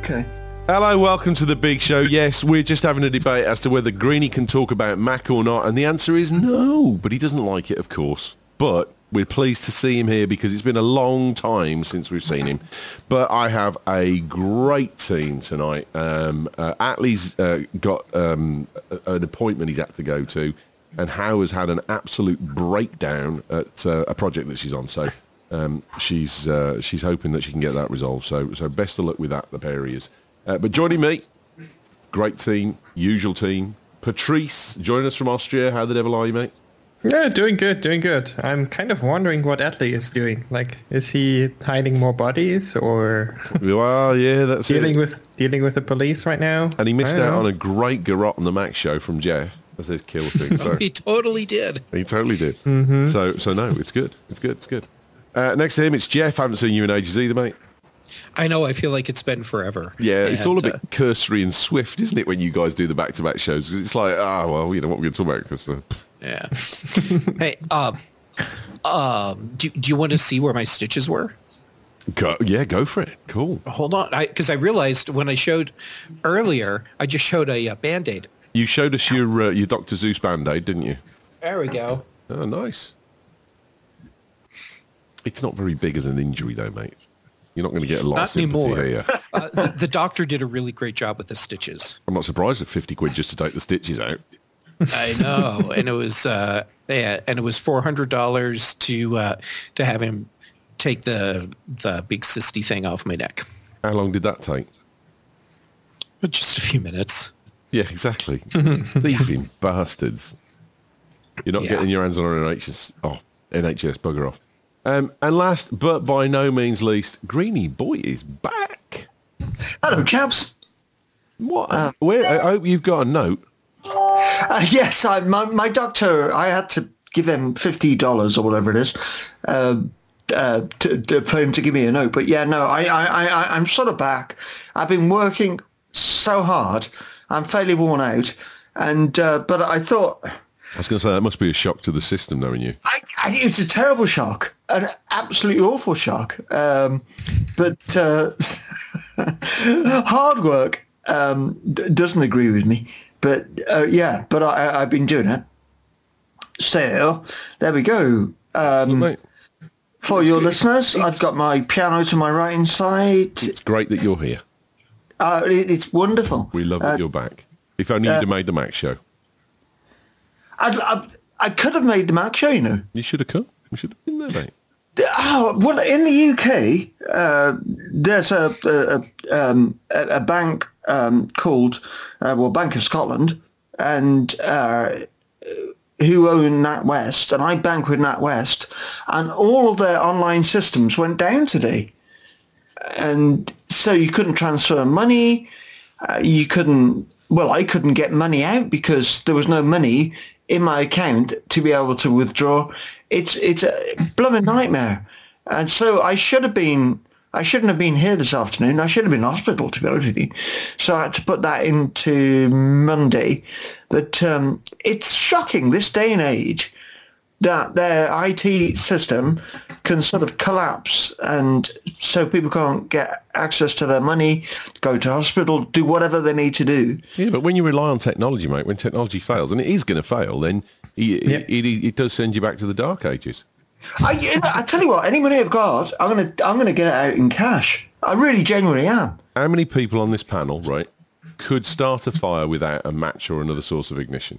Okay. Hello, welcome to the big show. Yes, we're just having a debate as to whether Greenie can talk about Mac or not, and the answer is no, but he doesn't like it, of course. But we're pleased to see him here because it's been a long time since we've seen him. But I have a great team tonight. Atlee's got an appointment he's had to go to, and How has had an absolute breakdown at a project that she's on. So she's hoping that she can get that resolved. So best of luck with that, the pair of yous. But joining me, great team, usual team. Patrice, joining us from Austria. How the devil are you, mate? Yeah, doing good, doing good. I'm kind of wondering what Atlee is doing. Like, is he hiding more bodies or Well, yeah, that's dealing it. with the police right now? And he missed out on a great garrot on the Mac show from Jeff. That's his kill thing. So He totally did. he totally did. Mm-hmm. So no, it's good. It's good. It's good. Next to him, it's Jeff. I haven't seen you in ages either, mate. I know. I feel like it's been forever. Yeah, it's And, all a bit cursory and swift, isn't it, when you guys do the back-to-back shows? 'Cause it's like, well, you know, what we're going to talk about? 'Cause, yeah. Hey, do you want to see where my stitches were? go for it. Cool. Hold on, because I realized when I showed earlier, I just showed a Band-Aid. You showed us your Dr. Zeus Band-Aid, didn't you? There we go. Oh, nice. It's not very big as an injury, though, mate. You're not going to get a lot of Not sympathy anymore. here. The doctor did a really great job with the stitches. I'm not surprised at 50 quid just to take the stitches out. I know, and it was and it was $400 to have him take the big cysty thing off my neck. How long did that take? Just a few minutes. Yeah, exactly. Thieving bastards. You're not getting your hands on an NHS. Oh, NHS, bugger off. And last, but by no means least, Greenie Boy is back. Hello, chaps. What? Where? I hope you've got a note. Yes, my doctor, I had to give him $50 or whatever it is for him to give me a note. But yeah, no, I'm sort of back. I've been working so hard. I'm fairly worn out. And but I thought... I was going to say, that must be a shock to the system, knowing you. It's a terrible shock, an absolutely awful shock. But hard work doesn't agree with me. But but I've been doing it. So there we go. For your listeners, I've got my piano to my right hand side. It's great that you're here. It's wonderful. We love that you're back. If only you'd have made the Mac show. I could have made the Mac show, you know. You should have come. We should have been there, mate. Oh, well, in the UK, there's a bank called Bank of Scotland, and who own NatWest, and I bank with NatWest, and all of their online systems went down today, and so you couldn't transfer money, you couldn't. Well, I couldn't get money out because there was no money in my account to be able to withdraw. It's a blooming nightmare. And so I shouldn't have been here this afternoon. I should have been in hospital, to be honest with you. So I had to put that into Monday. But it's shocking, this day and age, that their IT system can sort of collapse, and so people can't get access to their money, go to hospital, do whatever they need to do. Yeah, but when you rely on technology, mate, when technology fails, and it is going to fail, then it does send you back to the dark ages. I tell you what, any money I've got, I'm gonna get it out in cash. I really genuinely am. How many people on this panel, right, could start a fire without a match or another source of ignition?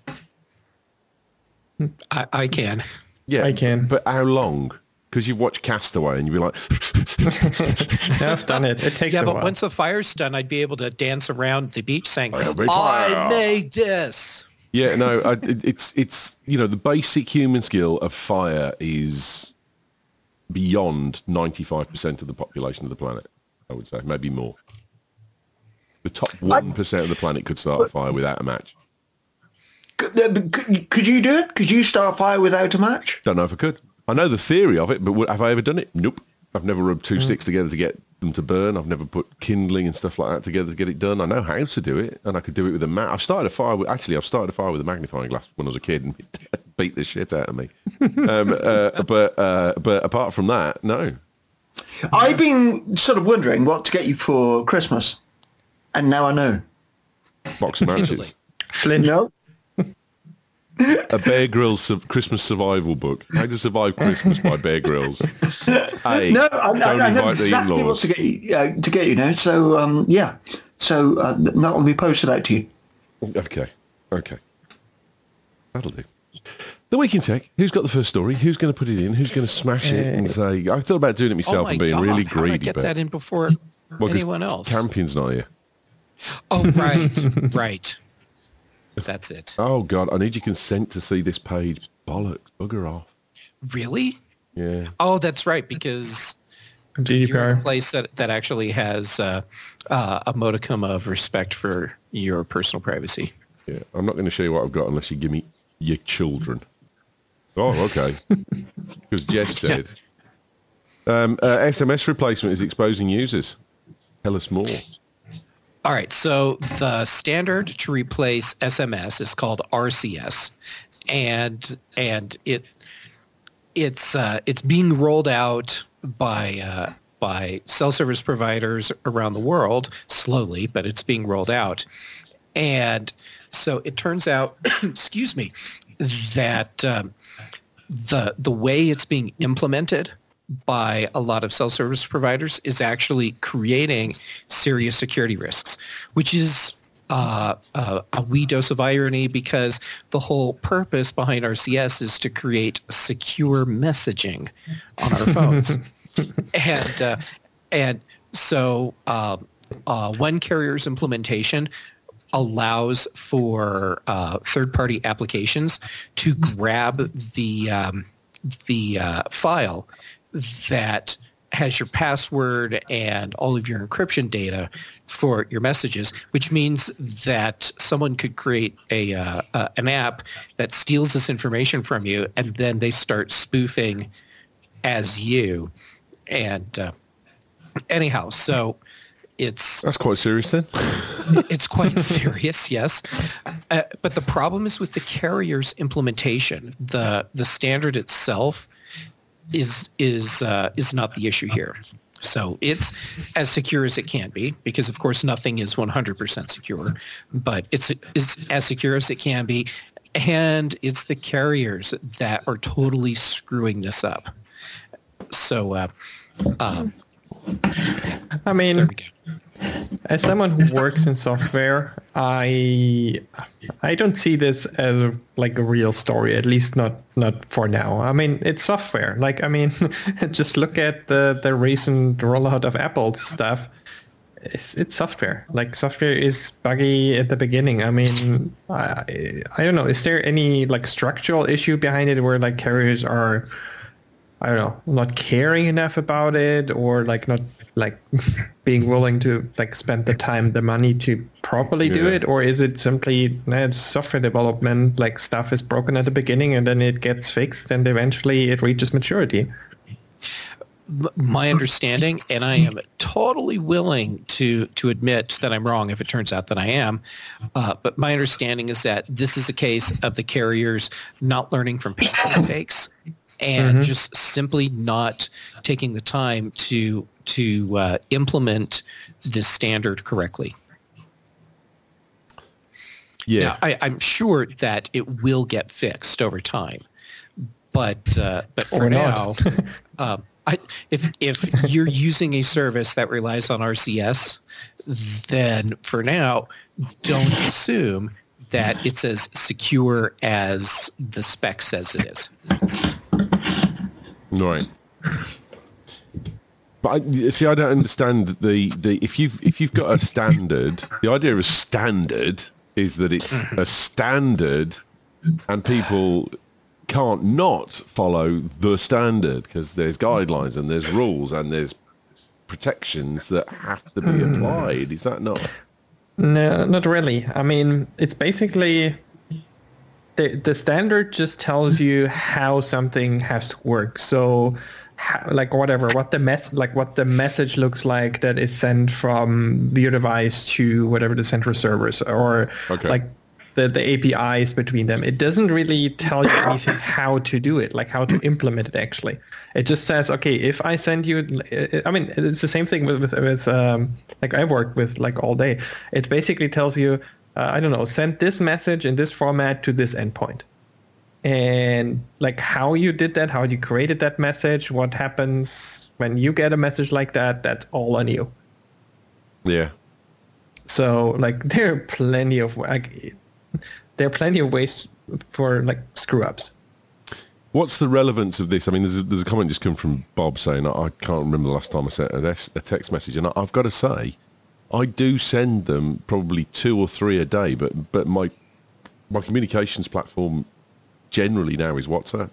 I can. Yeah, I can. But how long? Because you've watched Castaway and you'd be like... Yeah, I've done it. It takes a But while. once the fire's done, I'd be able to dance around the beach saying, be fire. I made this. Yeah, no, it's you know, the basic human skill of fire is beyond 95% of the population of the planet, I would say, maybe more. The top 1% of the planet could start a fire without a match. Could you do it? Could you start a fire without a match? Don't know if I could. I know the theory of it, but have I ever done it? Nope. I've never rubbed two sticks together to get them to burn. I've never put kindling and stuff like that together to get it done. I know how to do it, and I could do it with a match. I've started a fire with a magnifying glass when I was a kid, and it beat the shit out of me. But apart from that, no. I've been sort of wondering what to get you for Christmas, and now I know. Box of matches. Flint. No? A Bear Grylls Christmas survival book. How to Survive Christmas by Bear Grylls. Hey, No, don't I know invite the exactly what in-laws. to get you now. So, yeah. So that will be posted out to you. Okay. That'll do. The Week in Tech. Who's got the first story? Who's going to put it in? Who's going to smash it and say, I thought about doing it myself and being really How did I greedy. get but that in before 'cause anyone else? Campion's not here. Oh, right. That's it. Oh, God, I need your consent to see this page. Bollocks. Bugger off. Really? Yeah. Oh, that's right, because you're GDPR. a place that actually has a modicum of respect for your personal privacy. Yeah. I'm not going to show you what I've got unless you give me your children. Oh, okay. Because Jeff said. SMS replacement is exposing users. Tell us more. All right, so the standard to replace SMS is called RCS, and it's being rolled out by cell service providers around the world slowly, but it's being rolled out, and so it turns out, excuse me, that the way it's being implemented by a lot of cell service providers is actually creating serious security risks, which is a wee dose of irony, because the whole purpose behind RCS is to create secure messaging on our phones. And so one carrier's implementation allows for third-party applications to grab the file that has your password and all of your encryption data for your messages, which means that someone could create an app that steals this information from you, and then they start spoofing as you. And anyhow, so That's quite serious then. it's quite serious, yes. But the problem is with the carrier's implementation. The standard itself is not the issue here. So it's as secure as it can be, because of course nothing is 100% secure, but it's as secure as it can be, and it's the carriers that are totally screwing this up. So I mean, there we go. as someone who works in software, I don't see this as like a real story, at least not for now. I mean, it's software. Like, I mean, just look at the recent rollout of Apple's stuff. It's software. Like, software is buggy at the beginning. I mean, I don't know. Is there any like structural issue behind it where like carriers are, I don't know, not caring enough about it, or like not like being willing to like spend the time, the money to properly do it? Or is it simply it's software development, like stuff is broken at the beginning and then it gets fixed and eventually it reaches maturity? My understanding, and I am totally willing to admit that I'm wrong if it turns out that I am, but my understanding is that this is a case of the carriers not learning from past mistakes and just simply not taking the time to implement this standard correctly. Yeah. Now, I'm sure that it will get fixed over time, but for Or not. now, if you're using a service that relies on RCS, then for now, don't assume that it's as secure as the spec says it is. Right. But I don't understand the if you've got a standard, the idea of a standard is that it's a standard and people can't not follow the standard because there's guidelines and there's rules and there's protections that have to be applied. Is that not? No, not really. I mean, it's basically the standard just tells you how something has to work. So, what the message looks like that is sent from your device to whatever the central servers, or Okay. the APIs between them. It doesn't really tell you anything how to do it, like how to implement it actually. It just says, okay, if I send you, I mean, it's the same thing with like I work with like all day. It basically tells you, I don't know, send this message in this format to this endpoint. And like how you did that, how you created that message, what happens when you get a message like that, that's all on you. Yeah. So like there are plenty of ways for like screw ups. What's the relevance of this? I mean, there's a comment just come from Bob saying, I can't remember the last time I sent a text message. And I've got to say, I do send them probably 2 or 3 a day, but my communications platform generally now is WhatsApp.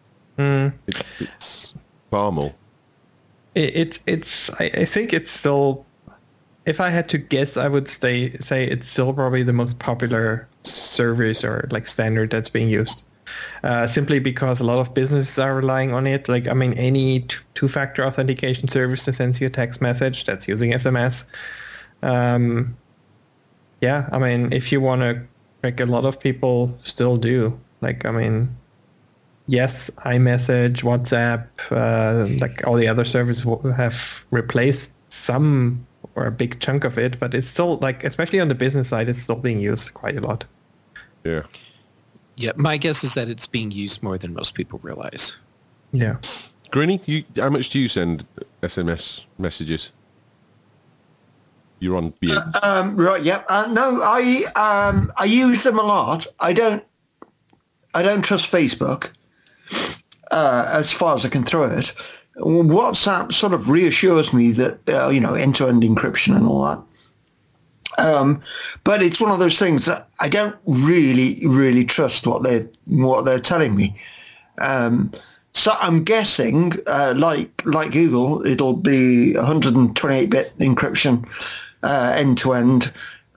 It's far more. I think it's still, if I had to guess, I would say it's still probably the most popular service or like standard that's being used. Simply because a lot of businesses are relying on it. Like, I mean, any two-factor authentication service that sends you a text message that's using SMS. Yeah, I mean, if you want to, like a lot of people still do. Like, I mean, yes, iMessage, WhatsApp, like all the other services have replaced some or a big chunk of it, but it's still like, especially on the business side, it's still being used quite a lot. Yeah. Yeah, my guess is that it's being used more than most people realize. Yeah. Greenie, how much do you send SMS messages? You're on mute. Right. Yep. No, I use them a lot. I don't trust Facebook as far as I can throw it. WhatsApp sort of reassures me that end-to-end encryption and all that. But it's one of those things that I don't really trust what they're telling me. So I'm guessing, like Google, it'll be 128-bit encryption end-to-end.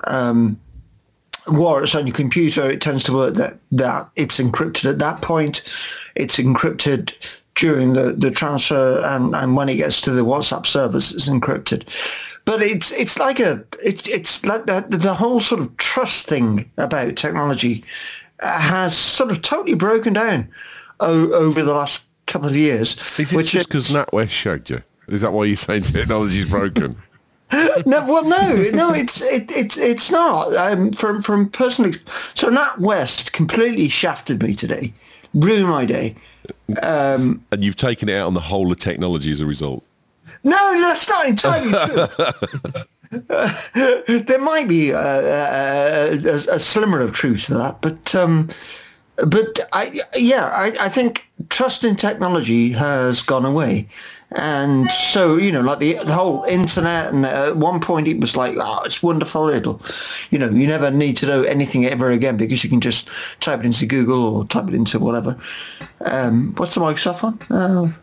Whereas on your computer, it tends to work that it's encrypted at that point. It's encrypted during the transfer, and when it gets to the WhatsApp service, it's encrypted. But it's like the whole sort of trust thing about technology has sort of totally broken down over the last couple of years. Is this just because NatWest shagged you? Is that why you're saying technology's broken? No, it's not. From personally, so NatWest completely shafted me today, ruined my day. And you've taken it out on the whole of technology as a result. No, that's not entirely true. There might be a slimmer of truth to that, but I think trust in technology has gone away. And so, like the whole internet, and at one point it was like, oh, it's wonderful. It'll, you never need to know anything ever again because you can just type it into Google or type it into whatever. What's the Microsoft one?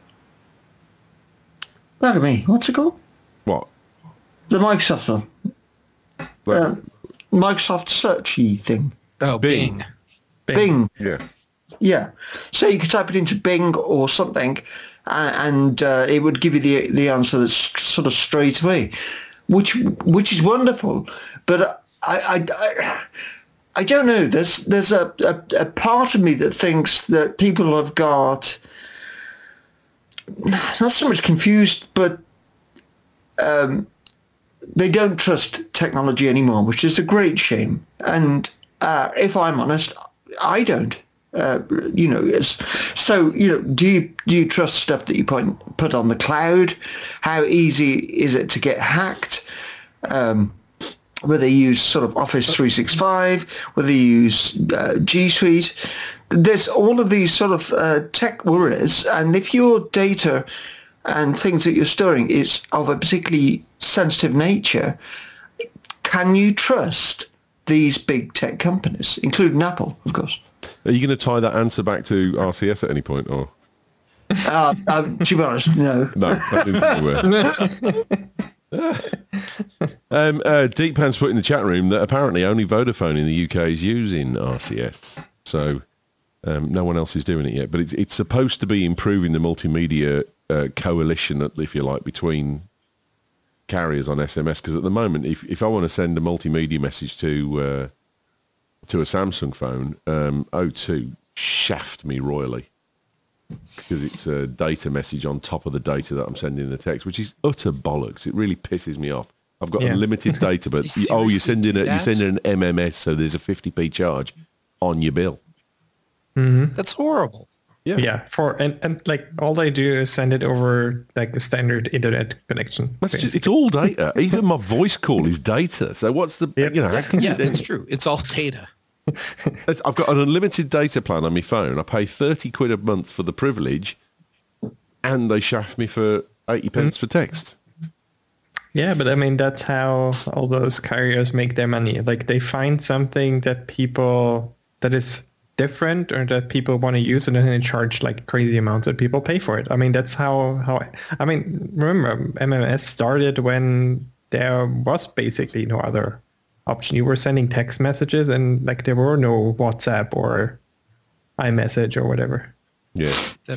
Look at me. What's it called? What? The Microsoft one. Microsoft searchy thing. Oh, Bing. Bing. Yeah. Yeah. So you could type it into Bing or something, and it would give you the answer that's sort of straight away, which is wonderful. But I don't know. There's a part of me that thinks that people have got not so much confused, but they don't trust technology anymore, which is a great shame. And if I'm honest, I don't. So do you trust stuff that you put on the cloud? How easy is it to get hacked? Whether you use sort of Office 365, whether you use G Suite, there's all of these sort of tech worries, and if your data and things that you're storing is of a particularly sensitive nature, can you trust these big tech companies, including Apple, of course? Are you going to tie that answer back to RCS at any point, or? To be honest, no. No, I didn't think you were. Deep Pan's put in the chat room that apparently only Vodafone in the UK is using RCS, so no one else is doing it yet. But it's supposed to be improving the multimedia coalition, if you like, between carriers on SMS. Because at the moment, if I want to send a multimedia message to to a Samsung phone, O2 shaft me royally because it's a data message on top of the data that I'm sending in the text, which is utter bollocks. It really pisses me off. I've got unlimited data, but you're sending an MMS, so there's a 50p charge on your bill. Mm-hmm. That's horrible. Yeah. And like all they do is send it over like the standard internet connection. It's all data. Even my voice call is data. So what's the how can you that's true. It's all data. I've got an unlimited data plan on my phone. I pay 30 quid a month for the privilege, and they shaft me for 80 pence for text. Yeah, but I mean, that's how all those carriers make their money. Like they find something that is different or that people want to use, and then they charge like crazy amounts and people pay for it. I mean, that's how I mean, remember, MMS started when there was basically no other option. You were sending text messages and like there were no WhatsApp or iMessage or whatever. Yeah.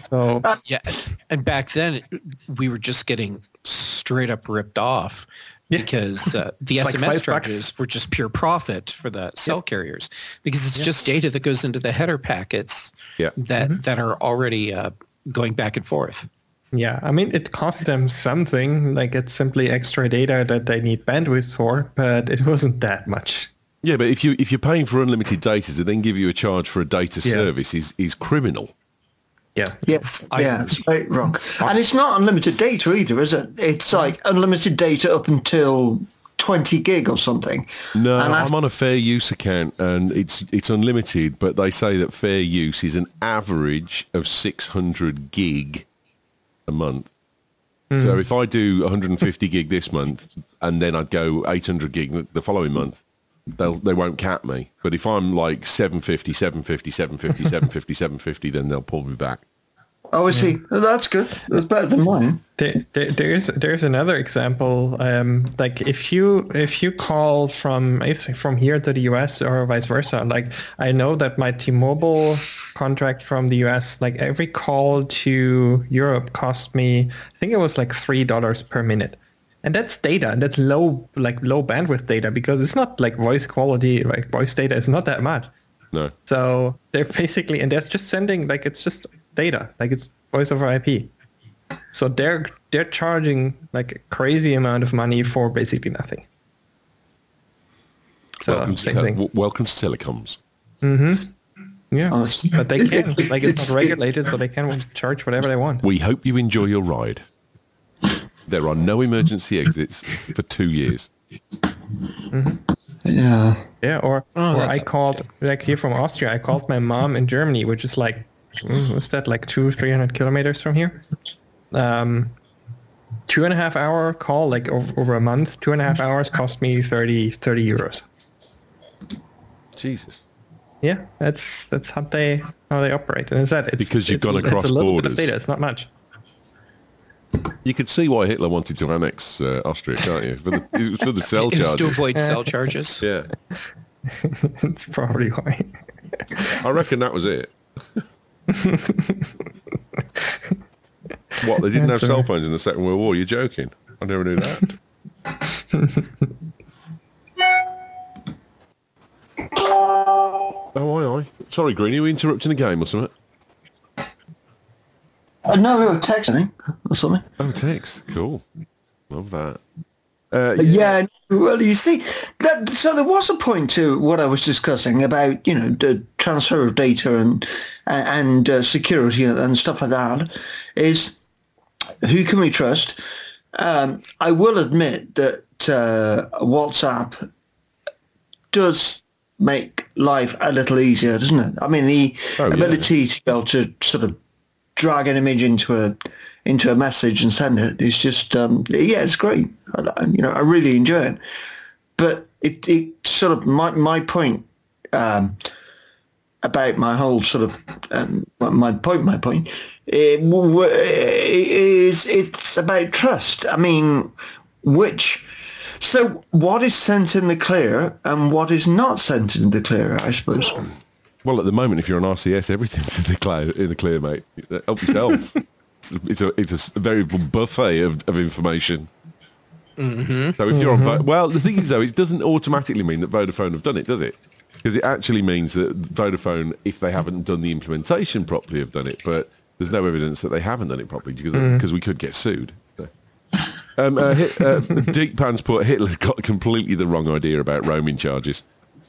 And back then we were just getting straight up ripped off because the SMS charges were just pure profit for the cell carriers because it's just data that goes into the header packets that are already going back and forth. Yeah, I mean, it cost them something, like it's simply extra data that they need bandwidth for, but it wasn't that much. Yeah, but if you're paying for unlimited data to then give you a charge for a data service is criminal. Yeah. Yes. It's very wrong. And it's not unlimited data either, is it? It's like unlimited data up until 20 gig or something. No, I'm on a fair use account and it's unlimited, but they say that fair use is an average of 600 gig a month. So if I do 150 gig this month and then I'd go 800 gig the following month, they won't cap me. But if I'm like 750, 750, 750, 750, 750, then they'll pull me back. Oh, I see. That's good. That's better than mine. There's another example. Like if you call from here to the US or vice versa, like I know that my T-Mobile contract from the US, like every call to Europe cost me, I think it was like $3 per minute. And that's data, and that's low bandwidth data because it's not like voice quality, like voice data is not that much. No. So they're basically, and they're just sending, like it's just data, like it's voice over IP. So they're charging like a crazy amount of money for basically nothing. So welcome to telecoms. Mm-hmm. Yeah, but they can, like it's not regulated, so they can charge whatever they want. We hope you enjoy your ride. There are no emergency exits for 2 years. Mm-hmm. Yeah. Or I called, like here from Austria, I called my mom in Germany, which is like, what's that, like 200-300 kilometers from here? 2.5 hour call, like over a month, 2.5 hours cost me 30 euros. Jesus. Yeah, that's how they operate. And it's because you've gone across a little borders. Bit of data. It's not much. You could see why Hitler wanted to annex Austria, can't you? It was for the cell charges. To avoid cell charges. Yeah. That's probably why. I reckon that was it. What, they didn't have cell phones in the Second World War? You're joking? I never knew that. Aye. Sorry, Greenie, are we interrupting the game or something? No, we were texting or something. Oh, text. Cool. Love that. Yeah, well, you see, so there was a point to what I was discussing about, the transfer of data and security and stuff like that, is who can we trust? I will admit that WhatsApp does make life a little easier, doesn't it? I mean, the ability to be able to sort of drag an image into a message and send it is just it's great. I really enjoy it. But it sort of my point about my whole sort of my point is it's about trust. I mean, so what is sent in the clear and what is not sent in the clear, I suppose. Well, at the moment, if you're on RCS, everything's in the clear, mate. Help yourself. It's a very buffet of information. Mm-hmm. So if you're on, well, the thing is though, it doesn't automatically mean that Vodafone have done it, does it? Because it actually means that Vodafone, if they haven't done the implementation properly, have done it, but there's no evidence that they haven't done it properly because we could get sued. So. Deep Pants put Hitler got completely the wrong idea about roaming charges.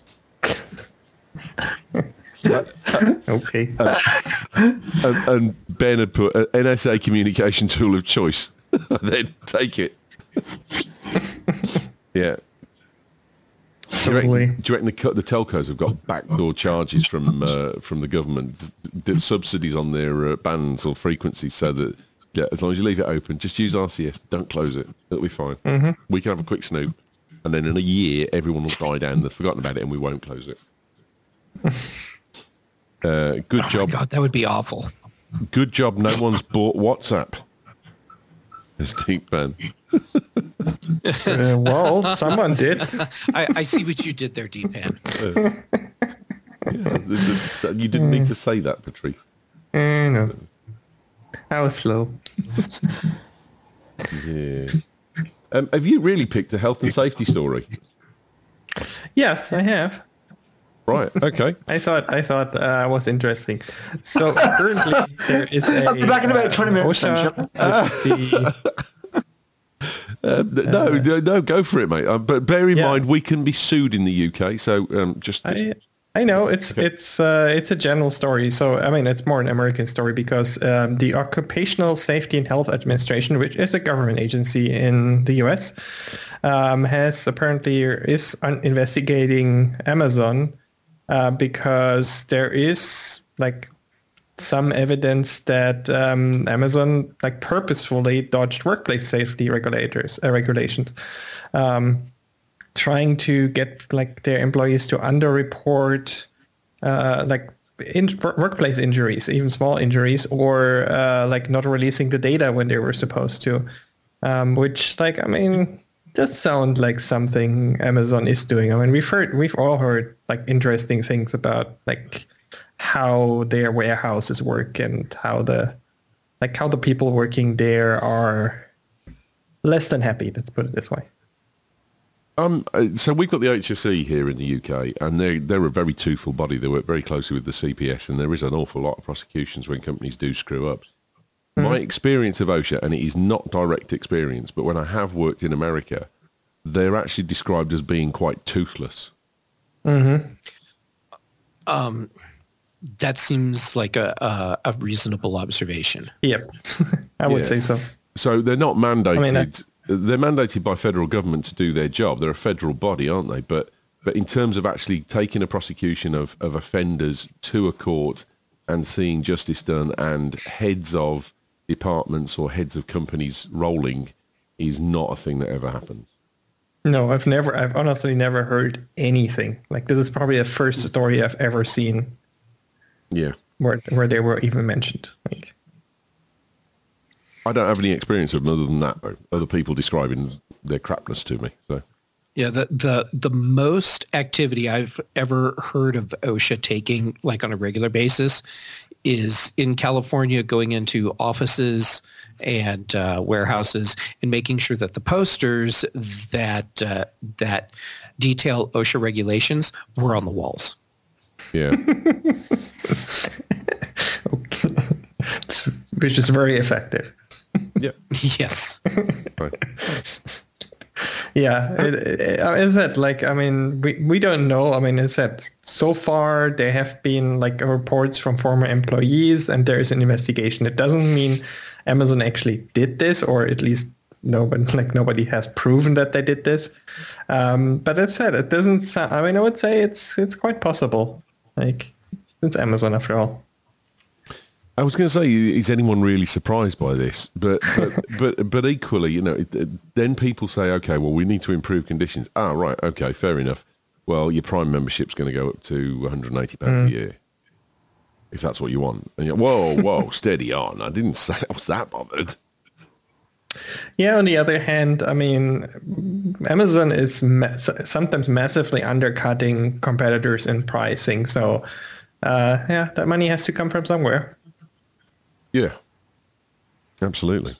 Okay. And Ben had put NSA communication tool of choice. Then take it. Yeah. Do you reckon the telcos have got backdoor charges from the government, subsidies on their bands or frequencies, so that as long as you leave it open, just use RCS, don't close it, it'll be fine. Mm-hmm. We can have a quick snoop, and then in a year everyone will die down, they've forgotten about it, and we won't close it. Good job. God, that would be awful. Good job. No one's bought WhatsApp. Deep Ben. Well, someone did. I see what you did there, Deepan. You didn't need to say that, Patrice. No. I was slow. Yeah. Have you really picked a health and safety story? Yes, I have. Right. Okay. I thought was interesting. So currently there is a. I'll be back in about 20 minutes. No, go for it, mate. But bear in mind, we can be sued in the UK. So I know it's a general story. So I mean, it's more an American story because the Occupational Safety and Health Administration, which is a government agency in the US, is investigating Amazon because there is like some evidence that Amazon like purposefully dodged workplace safety regulations, trying to get like their employees to underreport workplace injuries, even small injuries, or like not releasing the data when they were supposed to, which like I mean does sound like something Amazon is doing. I mean we've all heard like interesting things about like how their warehouses work and how the people working there are less than happy. Let's put it this way. So we've got the HSE here in the UK, and they're a very twofold body. They work very closely with the CPS, and there is an awful lot of prosecutions when companies do screw up. My experience of OSHA, and it is not direct experience, but when I have worked in America, they're actually described as being quite toothless. Mm-hmm. That seems like a reasonable observation. Yep, I would say so. So they're not mandated. I mean, they're mandated by federal government to do their job. They're a federal body, aren't they? But in terms of actually taking a prosecution of offenders to a court and seeing justice done and heads of departments or heads of companies rolling is not a thing that ever happens. No, I've honestly never heard anything. Like this is probably the first story I've ever seen. Yeah. Where they were even mentioned. Like, I don't have any experience of them other than that, though. Other people describing their crapness to me. So. Yeah, the most activity I've ever heard of OSHA taking like on a regular basis is in California, going into offices and warehouses and making sure that the posters that detail OSHA regulations were on the walls. Yeah. Okay. Which is very effective. Yeah. Yes. Right. Yeah, is that like, I mean, we don't know. I mean, is that so far there have been like reports from former employees and there is an investigation. It doesn't mean Amazon actually did this, or at least nobody has proven that they did this. But as said, it doesn't sound, I mean, I would say it's quite possible. Like, it's Amazon after all. I was going to say, is anyone really surprised by this? But equally, you know, then people say, okay, well, we need to improve conditions. Ah, right, okay, fair enough. Well, your Prime membership's going to go up to £180 a year, if that's what you want. And you're, whoa, steady on. I didn't say I was that bothered. Yeah, on the other hand, I mean, Amazon is sometimes massively undercutting competitors in pricing. So, yeah, that money has to come from somewhere. Yeah, absolutely.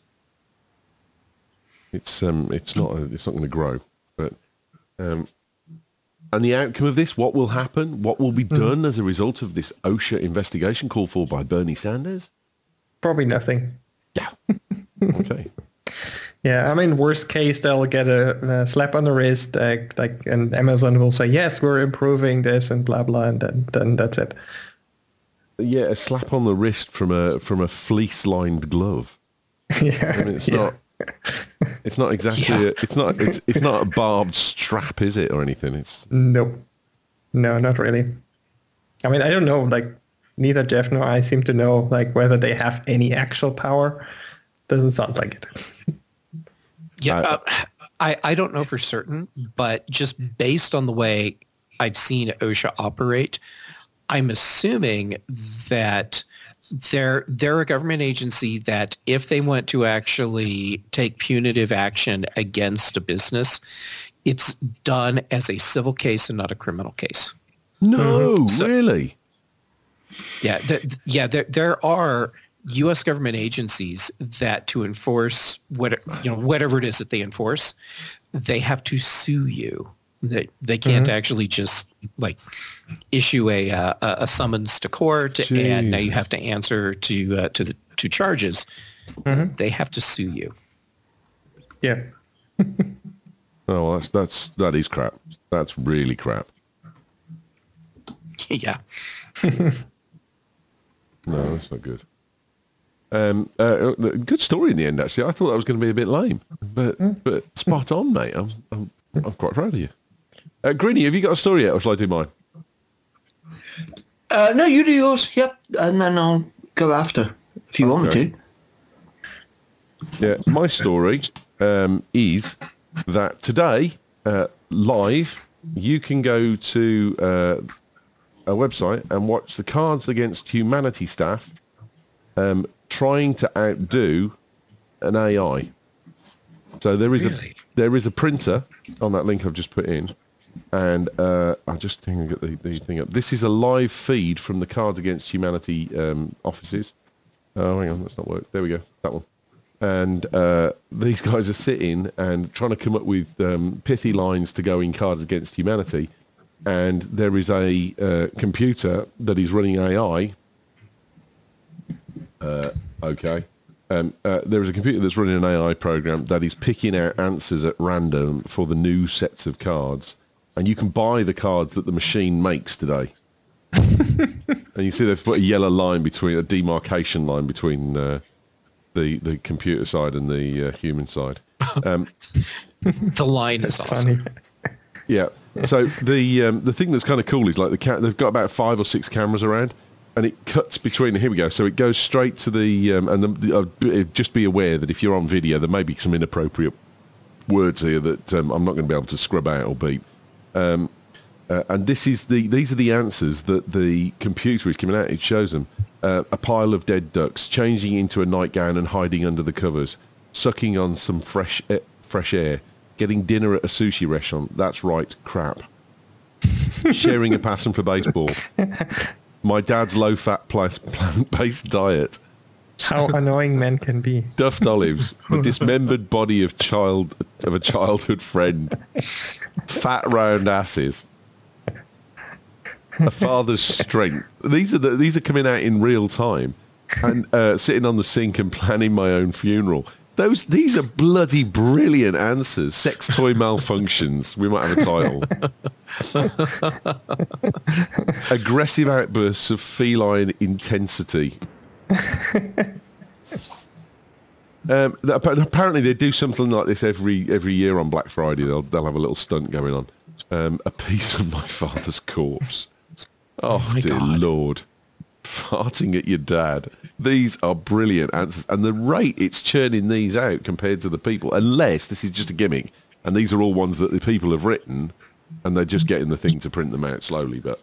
It's not going to grow, but And the outcome of this, what will happen? What will be done as a result of this OSHA investigation called for by Bernie Sanders? Probably nothing. Yeah. Okay. Yeah, I mean, worst case, they'll get a slap on the wrist, and Amazon will say, yes, we're improving this and blah, blah, and then that's it. Yeah, a slap on the wrist from a fleece-lined glove. Yeah. I mean, it's not exactly it's not a barbed strap, is it, or anything? It's No, not really. I mean, I don't know, like, neither Jeff nor I seem to know, like, whether they have any actual power. Doesn't sound like it. Yeah, I don't know for certain, but just based on the way I've seen OSHA operate, I'm assuming that they're a government agency that if they want to actually take punitive action against a business, it's done as a civil case and not a criminal case. no, really. Yeah, there are U.S. government agencies that to enforce whatever it is that they enforce, they have to sue you. They can't actually just like issue a summons to court and now you have to answer to charges. They have to sue you. Yeah. Oh, well, that is crap. That's really crap. Yeah. No, that's not good. Good story in the end, actually. I thought that was going to be a bit lame, but spot on, mate. I'm quite proud of you. Greenie, have you got a story yet, or shall I do mine? No, you do yours. Yep, and then I'll go after if you want me to. Yeah, my story is that today, live, you can go to a website and watch the Cards Against Humanity staff trying to outdo an AI. So there is a printer on that link I've just put in, and I'll just get the thing up. This is a live feed from the Cards Against Humanity offices. Oh, hang on, that's not work. There we go, that one. And these guys are sitting and trying to come up with pithy lines to go in Cards Against Humanity, and there is a computer that is running AI. There is a computer that's running an AI program that is picking out answers at random for the new sets of cards. And you can buy the cards that the machine makes today. And you see they've put a yellow line between, a demarcation line between the computer side and the human side. The line is awesome. Funny. Yeah. So the thing that's kind of cool is like they've got about 5 or 6 cameras around, and it cuts between. Here we go. So it goes straight to the just be aware that if you're on video, there may be some inappropriate words here that I'm not going to be able to scrub out or beep. And these are the answers that the computer is coming out. It shows them a pile of dead ducks, changing into a nightgown and hiding under the covers, sucking on some fresh air, getting dinner at a sushi restaurant. That's right, crap. Sharing a passion for baseball. My dad's low-fat plant-based diet. How annoying men can be. Stuffed olives, the dismembered body of a childhood friend, fat round asses, a father's strength. These are coming out in real time, and sitting on the sink and planning my own funeral. These are bloody brilliant answers. Sex toy malfunctions. We might have a title. Aggressive outbursts of feline intensity. Apparently they do something like this every year on Black Friday. They'll have a little stunt going on. A piece of my father's corpse. Oh dear God. Lord. Farting at your dad. These are brilliant answers, and the rate it's churning these out compared to the people, unless this is just a gimmick, and these are all ones that the people have written, and they're just getting the thing to print them out slowly. But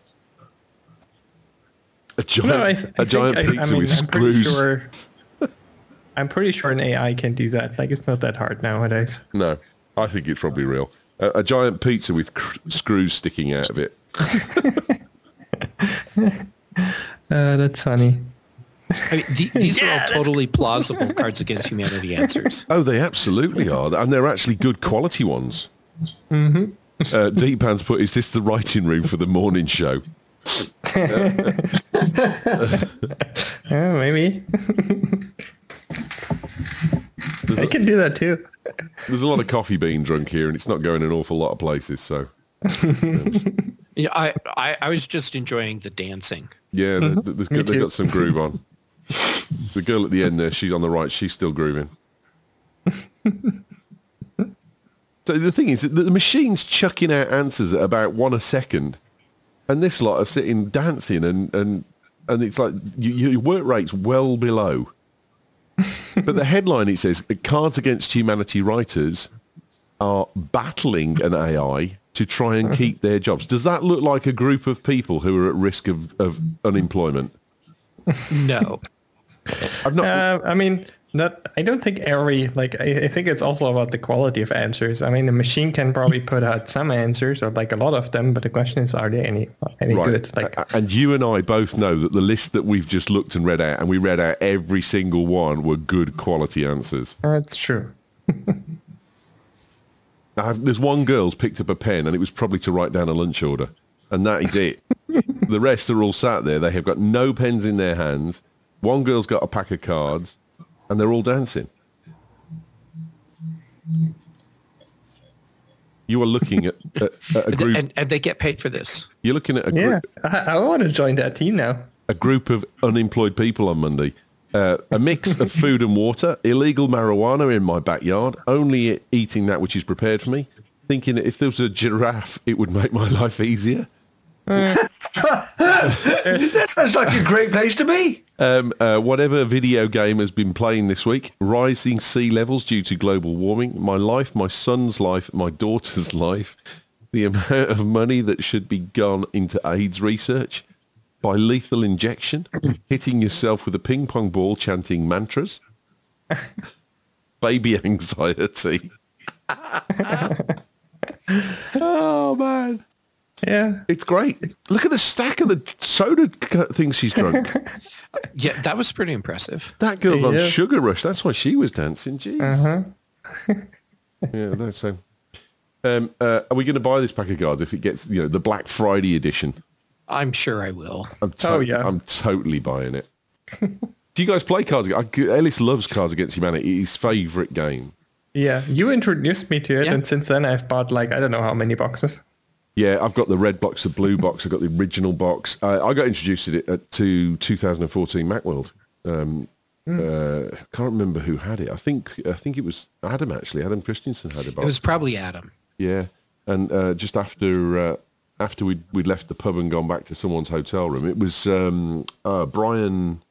a giant pizza with screws. I'm pretty sure an AI can do that. Like, it's not that hard nowadays. No, I think it's probably real. A giant pizza with screws sticking out of it. That's funny. I mean, these are all totally plausible Cards Against Humanity answers. Oh, they absolutely are. And they're actually good quality ones. Mm-hmm. Deepan's put, is this the writing room for the morning show? Yeah, maybe. I can do that too. There's a lot of coffee being drunk here, and it's not going an awful lot of places, so... Yeah, I was just enjoying the dancing. Yeah, they've got some groove on. The girl at the end there, she's on the right, she's still grooving. So the thing is, that the machine's chucking out answers at about 1 a second, and this lot are sitting dancing, and it's like your work rate's well below. But the headline, it says, Cards Against Humanity writers are battling an AI to try and keep their jobs. Does that look like a group of people who are at risk of unemployment? No. I've not... I mean, I don't think every, I think it's also about the quality of answers. I mean, the machine can probably put out some answers, or like a lot of them, but the question is, are they any good? And you and I both know that the list that we've just looked and read out, and we read out every single one, were good quality answers. That's true. There's one girl's picked up a pen, and it was probably to write down a lunch order, and that is it. The rest are all sat there. They have got no pens in their hands. One girl's got a pack of cards, and they're all dancing. You are looking at a group... And they get paid for this. You're looking at a group... Yeah, I want to join that team now. A group of unemployed people on Monday. A mix of food and water, illegal marijuana in my backyard, only eating that which is prepared for me, thinking that if there was a giraffe, it would make my life easier. That sounds like a great place to be. Whatever video game has been playing this week, rising sea levels due to global warming, my life, my son's life, my daughter's life, the amount of money that should be gone into AIDS research, by lethal injection, hitting yourself with a ping pong ball, chanting mantras, baby anxiety. Oh, man. Yeah. It's great. Look at the stack of the soda things she's drunk. Yeah, that was pretty impressive. That girl's on sugar rush. That's why she was dancing. Jeez. Yeah, that's so. Are we going to buy this pack of cards if it gets, the Black Friday edition? I'm sure I will. I'm totally buying it. Do you guys play Cards? Ellis loves Cards Against Humanity. His favourite game. Yeah, you introduced me to it, and since then I've bought I don't know how many boxes. Yeah, I've got the red box, the blue box. I've got the original box. I got introduced to it to 2014 Macworld. Can't remember who had it. I think it was Adam, actually. Adam Christensen had a box. It was probably Adam. Yeah, and just after we'd left the pub and gone back to someone's hotel room, it was Brian...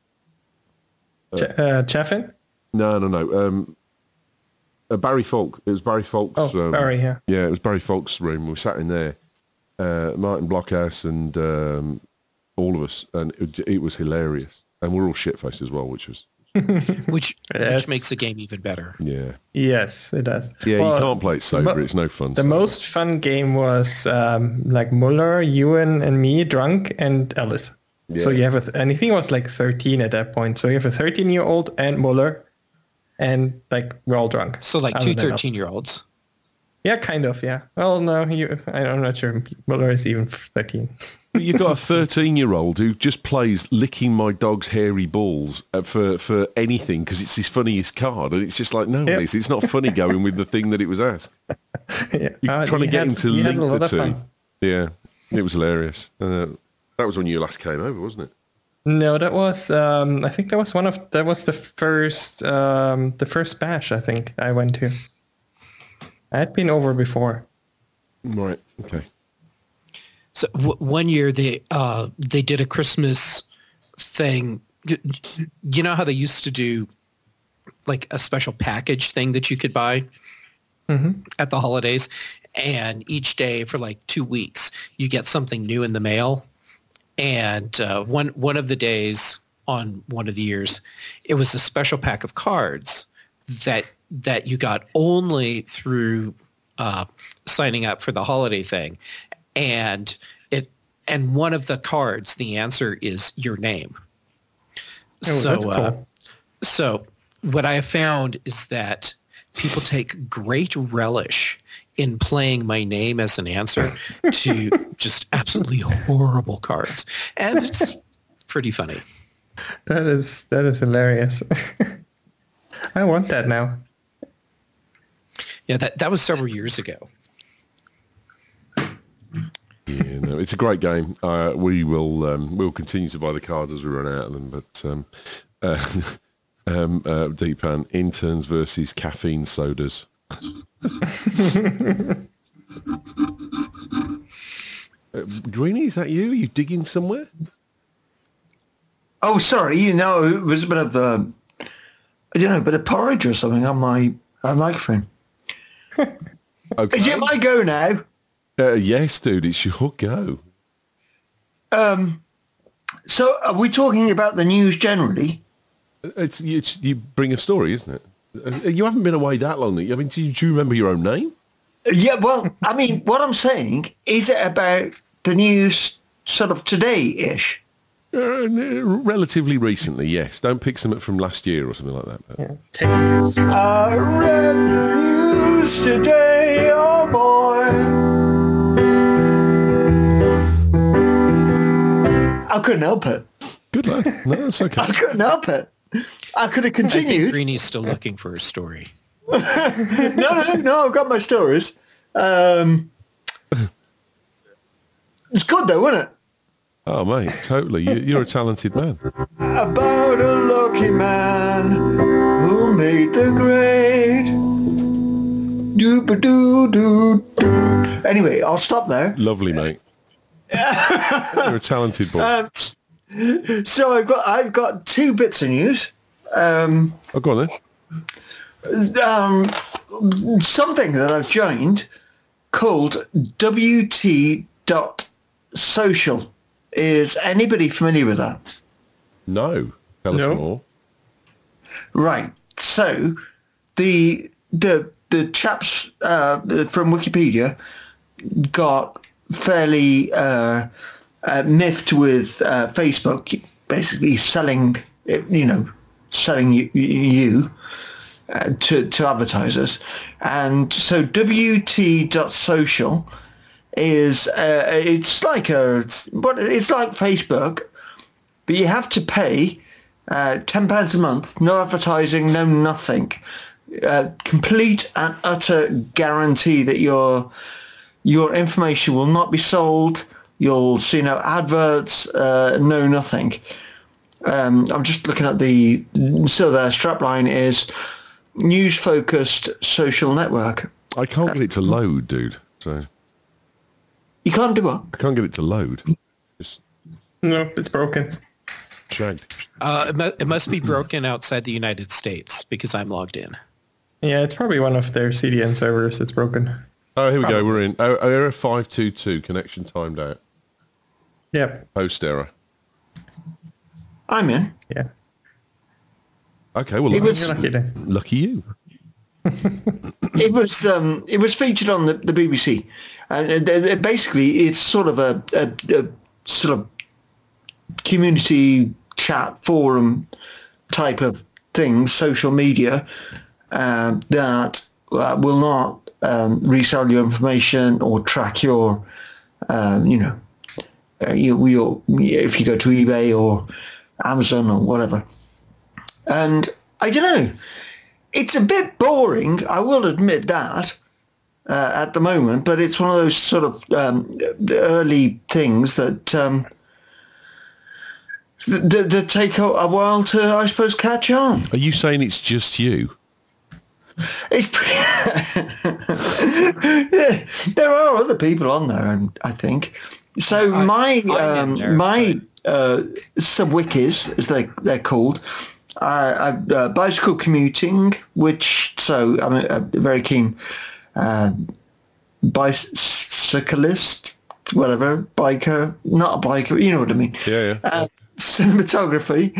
Chaffin? No. Barry Falk. It was Barry Falk's... Oh, Barry, yeah. Yeah, it was Barry Falk's room. We sat in there, Martin Blockhouse and all of us, and it was hilarious. And we're all shit-faced as well, which was... which makes the game even better. Yeah. Yes, it does. Yeah, you can't play it sober. It's no fun. The most fun game was Muller, Ewan, and me drunk, and Ellis. Yeah. So you have and I think it was 13 at that point. So you have a 13-year-old and Muller, and we're all drunk. So two 13-year-olds. Yeah, kind of. Yeah. Well, no, I'm not sure Muller is even 13. You've got a 13-year-old who just plays licking my dog's hairy balls for anything because it's his funniest card, and it's just it's not funny going with the thing that it was asked. Yeah. You're trying to get him to link the two. Fun. Yeah, it was hilarious. That was when you last came over, wasn't it? No, that was. I think that was the first bash. I think I went to. I had been over before. Right. Okay. So one year they did a Christmas thing. You know how they used to do a special package thing that you could buy at the holidays, and each day for 2 weeks you get something new in the mail. And one of the days on one of the years, it was a special pack of cards that you got only through signing up for the holiday thing. And one of the cards, the answer is your name. That's cool. So what I have found is that people take great relish in playing my name as an answer to just absolutely horrible cards. And it's pretty funny. That is hilarious. I want that now. Yeah, that was several years ago. Yeah, no, it's a great game. We'll continue to buy the cards as we run out of them. But Deepan, interns versus caffeine sodas. Greenie, is that you? Are you digging somewhere? Oh, sorry. It was a bit of a bit of porridge or something on my microphone. Okay. Is it my go now? Yes, dude, it's your go. So are we talking about the news generally? It's you bring a story, isn't it? You haven't been away that long. I mean, do you remember your own name? Yeah, well, I mean, what I'm saying, is it about the news sort of today-ish? Relatively recently, yes. Don't pick something from last year or something like that. Yeah. Take it. I read the news today, oh boy. I couldn't help it. Good lad. No, that's okay. I couldn't help it. I could have I think continued. Greenie's still looking for a story. No, I've got my stories. It's good though, isn't it? Oh, mate, totally. You're a talented man. About a lucky man who made the grade. Doo-ba-doo-doo-doo. Anyway, I'll stop there. Lovely, mate. You're a talented boy. So I've got two bits of news. Oh, go on then. Something that I've joined called WT.social. Is anybody familiar with that? No. Tell us more. Right. So the chaps from Wikipedia got fairly miffed with Facebook, basically selling you to advertisers, and so WT.social is it's like Facebook, but you have to pay £10 a month, no advertising, no nothing, complete and utter guarantee that your information will not be sold. You'll see no adverts, no nothing. I'm just looking at the strapline is news-focused social network. I can't get it to load, dude. So you can't do what? I can't get it to load. Just No, it's broken. shagged. It must be broken outside the United States because I'm logged in. Yeah, it's probably one of their CDN servers that's broken. Oh, here we go. We're in. Error 522. Connection timed out. Yep. Post error. I'm in. Yeah. Okay. Well, It was- You're lucky then. lucky you. It was featured on the BBC, and basically it's sort of a sort of community chat forum type of thing, social media that will not resell your information or track your if you go to eBay or Amazon or whatever. And I don't know. It's a bit boring, I will admit that, at the moment, but it's one of those sort of early things that take a while to, I suppose, catch on. Are you saying it's just you? It's there are other people on there, I think. So my in there, sub-wikis, as they're called, bicycle commuting, which, so I'm a very keen bicyclist, whatever, biker, not a biker, you know what I mean. Yeah. Cinematography,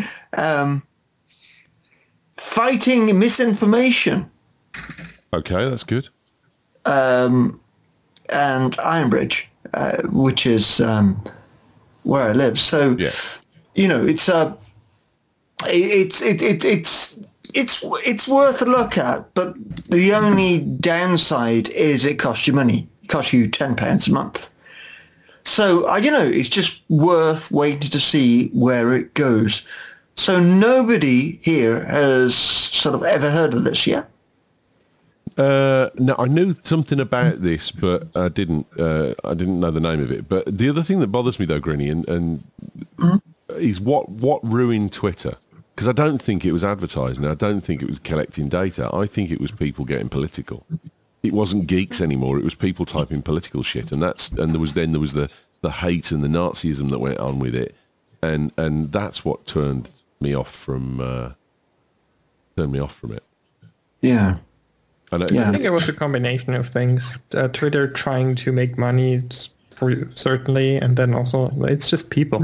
fighting misinformation, Okay, that's good. and Ironbridge, which is where I live. So, Yeah. it's it's worth a look at, but the only downside is it costs you money. It costs you £10 a month. So I don't know. It's just worth waiting to see where it goes. So nobody here has sort of ever heard of this yet. No, I knew something about this, but I didn't know the name of it. But the other thing that bothers me, though, Grinny, and is what ruined Twitter. Because I don't think it was advertising. I don't think it was collecting data. I think it was people getting political. It wasn't geeks anymore. It was people typing political shit, and there was the hate and the Nazism that went on with it, and that's what turned me off from it. Yeah. I think it was a combination of things. Twitter trying to make money, certainly, and then also it's just people.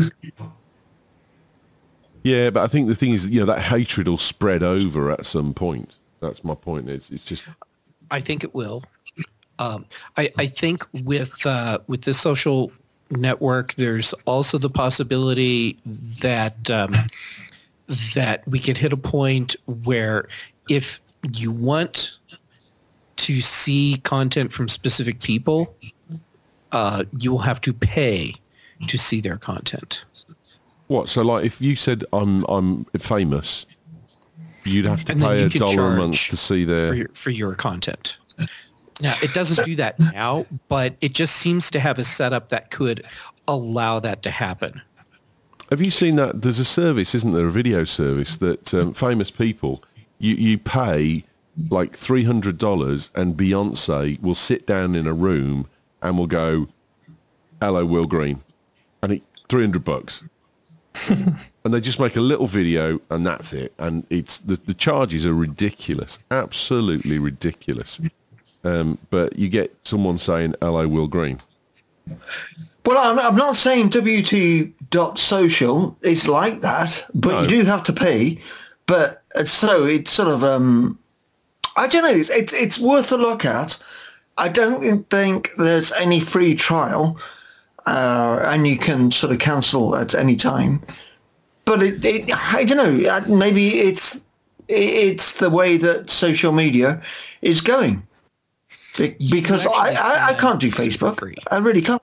Yeah, but I think the thing is, that hatred will spread over at some point. That's my point. It's just. I think it will. I think with the social network, there's also the possibility that that we could hit a point where if you want to see content from specific people, you will have to pay to see their content. What? So, like, if you said I'm famous, you'd have to pay $1 a month to see their for your content. Now, it doesn't do that now, but it just seems to have a setup that could allow that to happen. Have you seen that? There's a service, isn't there, a video service that famous people, you pay like $300 and Beyonce will sit down in a room and will go, "Hello, Will Green," and $300. And they just make a little video and that's it. And it's the charges are ridiculous, absolutely ridiculous. But you get someone saying, "Hello, Will Green." Well, I'm not saying WT.social is like that, but no. You do have to pay. But so it's sort of, I don't know, it's worth a look at. I don't think there's any free trial, and you can sort of cancel at any time. But I don't know, maybe it's the way that social media is going. Because I can't do Facebook. I really can't.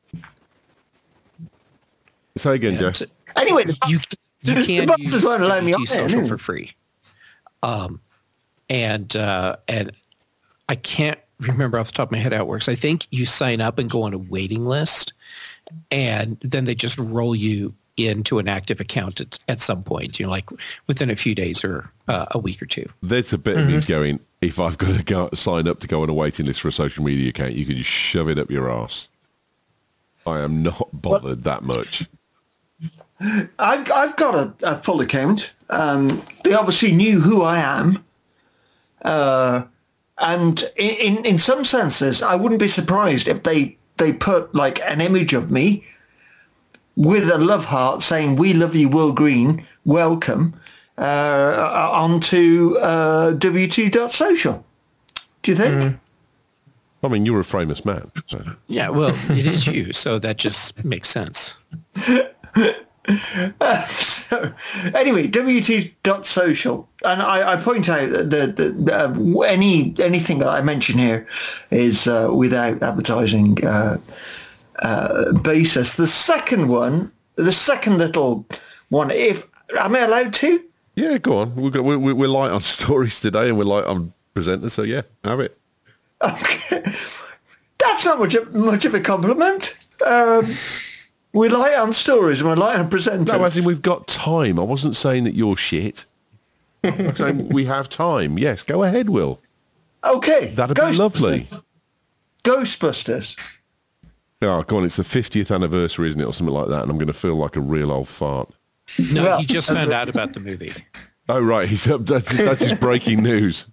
Say again, Jeff. Anyway, you can use WT Social for free. And I can't remember off the top of my head how it works. I think you sign up and go on a waiting list, and then they just roll you into an active account at some point, like within a few days or a week or two. There's a bit of me going, if I've got to sign up to go on a waiting list for a social media account, you can just shove it up your arse. I am not bothered that much. I've got a full account. They obviously knew who I am. And in some senses, I wouldn't be surprised if they put like an image of me with a love heart saying, "We love you, Will Green, welcome," onto WT.social. Do you think? I mean, you're a famous man. So. Yeah, well, it is you, so that just makes sense. So, anyway, WT.social, and I point out that anything that I mention here is without advertising basis. The second little one, if am I allowed to? Yeah, go on. We're light on stories today, and we're light on presenters, so yeah, have it. Okay, that's not much of a compliment. We light on stories and we're light on presenters. No, as in we've got time. I wasn't saying that you're shit. I'm saying we have time. Yes, go ahead, Will. Okay. That'd be lovely. Ghostbusters. Oh, go on. It's the 50th anniversary, isn't it, or something like that, and I'm going to feel like a real old fart. No, he just found out about the movie. Oh, right. That's his breaking news.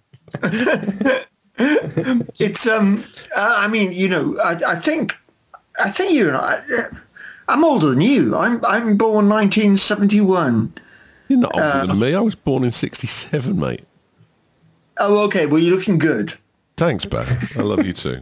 It's, I mean, I think you and I'm older than you. I'm born 1971. You're not older than me. I was born in 67, mate. Oh, okay. Well, you're looking good. Thanks, Ben. I love you too.